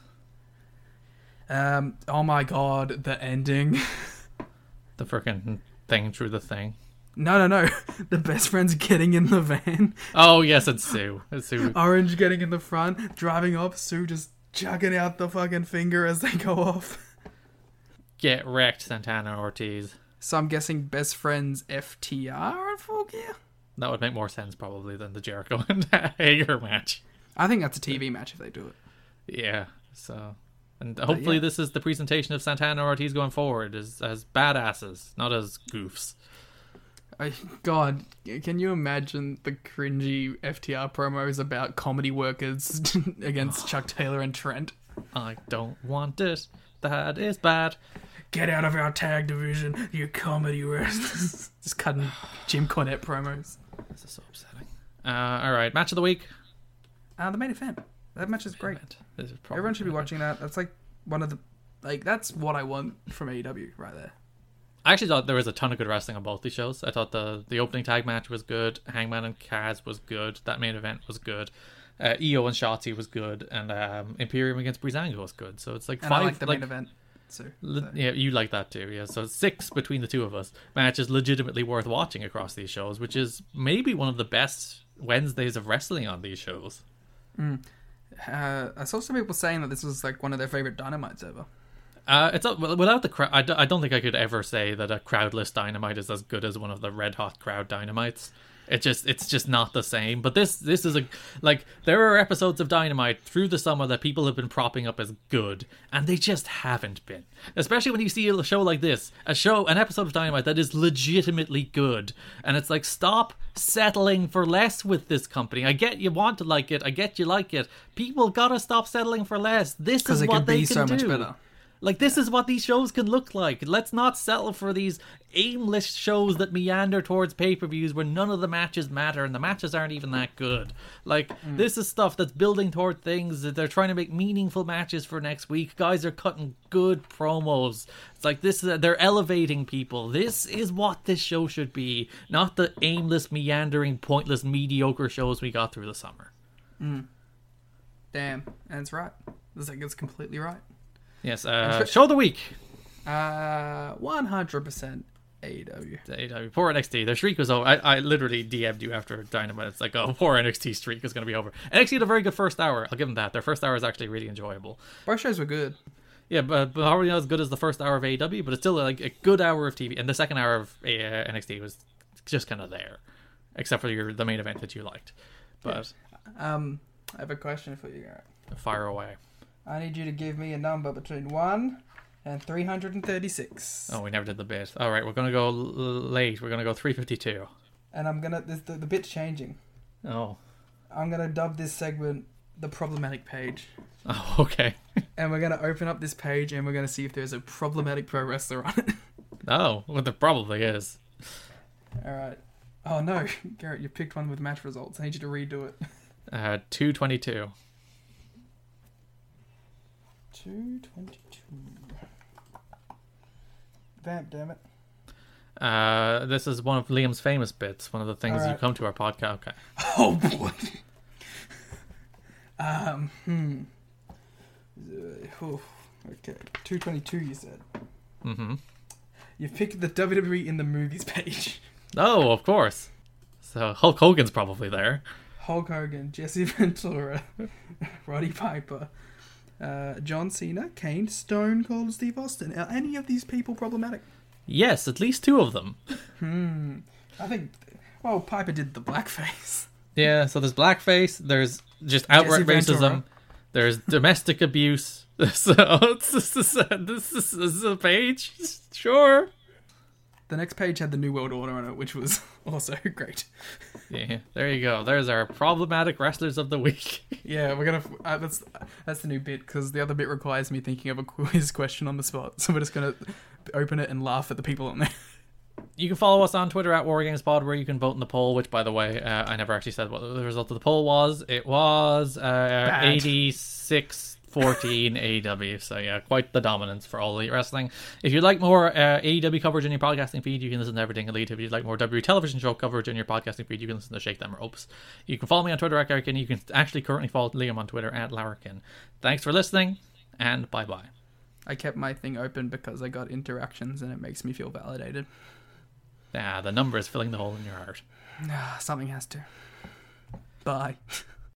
Um, oh my god, the ending. The freaking thing through the thing. No, no, no. The best friend's getting in the van. Oh yes, it's Sue. It's Sue. Orange getting in the front, driving up, Sue just chugging out the fucking finger as they go off. Get wrecked, Santana Ortiz. So I'm guessing best friends F T R at Full Gear? That would make more sense probably than the Jericho and Hager match. I think that's a T V match if they do it. Yeah. So, and hopefully yeah. this is the presentation of Santana Ortiz going forward as as badasses, not as goofs. I, God, can you imagine the cringy F T R promos about comedy workers against Chuck Taylor and Trent? I don't want it. That is bad. Get out of our tag division, you comedy workers. Just cutting Jim Cornette promos. This is so upsetting. Uh, all right, match of the week. Uh, the main event. That match is great. This is probably Everyone should be watching that. That's like one of the... Like, that's what I want from A E W right there. I actually thought there was a ton of good wrestling on both these shows. I thought the the opening tag match was good. Hangman and Kaz was good. That main event was good. Uh, E O and Shotzi was good, and um, Imperium against Breezango was good. So it's like And five. I like the like, main event, too. le- So- yeah, you like that too. Yeah, so six between the two of us. Matches legitimately worth watching across these shows, which is maybe one of the best Wednesdays of wrestling on these shows. Uh, I saw some people saying that this was like one of their favorite Dynamites ever. Uh, it's not, well, without the crowd. I, d- I don't think I could ever say that a crowdless Dynamite is as good as one of the Red Hot crowd Dynamites. It just it's just not the same. But this this is a like there are episodes of Dynamite through the summer that people have been propping up as good, and they just haven't been. Especially when you see a show like this, a show, an episode of Dynamite that is legitimately good, and it's like stop settling for less with this company. I get you want to like it. I get you like it. People gotta stop settling for less. This Because is it what could they be can so do. much better. Like, this is what these shows can look like. Let's not settle for these aimless shows that meander towards pay-per-views where none of the matches matter and the matches aren't even that good. Like, mm. this is stuff that's building toward things that they're trying to make meaningful matches for next week. Guys are cutting good promos. It's like, this is, they're elevating people. This is what this show should be, not the aimless, meandering, pointless, mediocre shows we got through the summer. Mm. Damn, and it's right. It's like, it's completely right. Yes, uh, show of the week. Uh, one hundred percent A E W. A E W. Poor N X T. Their streak was over. I, I literally D M'd you after Dynamite. It's like, oh, poor N X T streak is going to be over. N X T had a very good first hour. I'll give them that. Their first hour is actually really enjoyable. Both shows were good. Yeah, but, but probably not as good as the first hour of A E W, but it's still like a good hour of T V. And the second hour of uh, N X T was just kind of there, except for your the main event that you liked. But yeah. um, I have a question for you, Garrett. Fire away. I need you to give me a number between one and three hundred thirty-six. Oh, we never did the bit. All right, we're going to go l- late. We're going to go three fifty-two. And I'm going to... The, the bit's changing. Oh. I'm going to dub this segment the problematic page. Oh, okay. And we're going to open up this page and we're going to see if there's a problematic pro wrestler on it. Oh, well, there probably is. All right. Oh, no. Garrett, you picked one with match results. I need you to redo it. Uh, two twenty-two. two twenty-two. Vamp, damn it. Uh, this is one of Liam's famous bits. One of the things right. you come to our podcast. Okay. Oh boy. um. Hmm. Uh, okay. two twenty-two. You said. Mm-hmm. You picked the W W E in the movies page. Oh, of course. So Hulk Hogan's probably there. Hulk Hogan, Jesse Ventura, Roddy Piper. Uh, John Cena, Kane, Stone Cold, Steve Austin. Are any of these people problematic? Yes, at least two of them. Hmm. I think. Well, Piper did the blackface. Yeah. So there's blackface. There's just outright Jesse racism. Ventura. There's domestic abuse. So this is, this, is, this is a page. Sure. The next page had the New World Order on it, which was also great. Yeah, there you go. There's our problematic wrestlers of the week. Yeah, we're gonna. Uh, that's that's the new bit because the other bit requires me thinking of a quiz question on the spot. So we're just gonna open it and laugh at the people on there. You can follow us on Twitter at WarGamesPod, where you can vote in the poll. Which, by the way, uh, I never actually said what the result of the poll was. It was uh, eighty-six fourteen A E W. So yeah, quite the dominance for All Elite Wrestling. If you'd like more uh, A E W coverage in your podcasting feed, you can listen to Everything Elite. If you'd like more W W E television show coverage in your podcasting feed, you can listen to Shake Them Ropes. You can follow me on Twitter at Larkin. You can actually currently follow Liam on Twitter at Larkin. Thanks for listening, and bye bye. I kept my thing open because I got interactions and it makes me feel validated. Ah, the number is filling the hole in your heart. Something has to. Bye.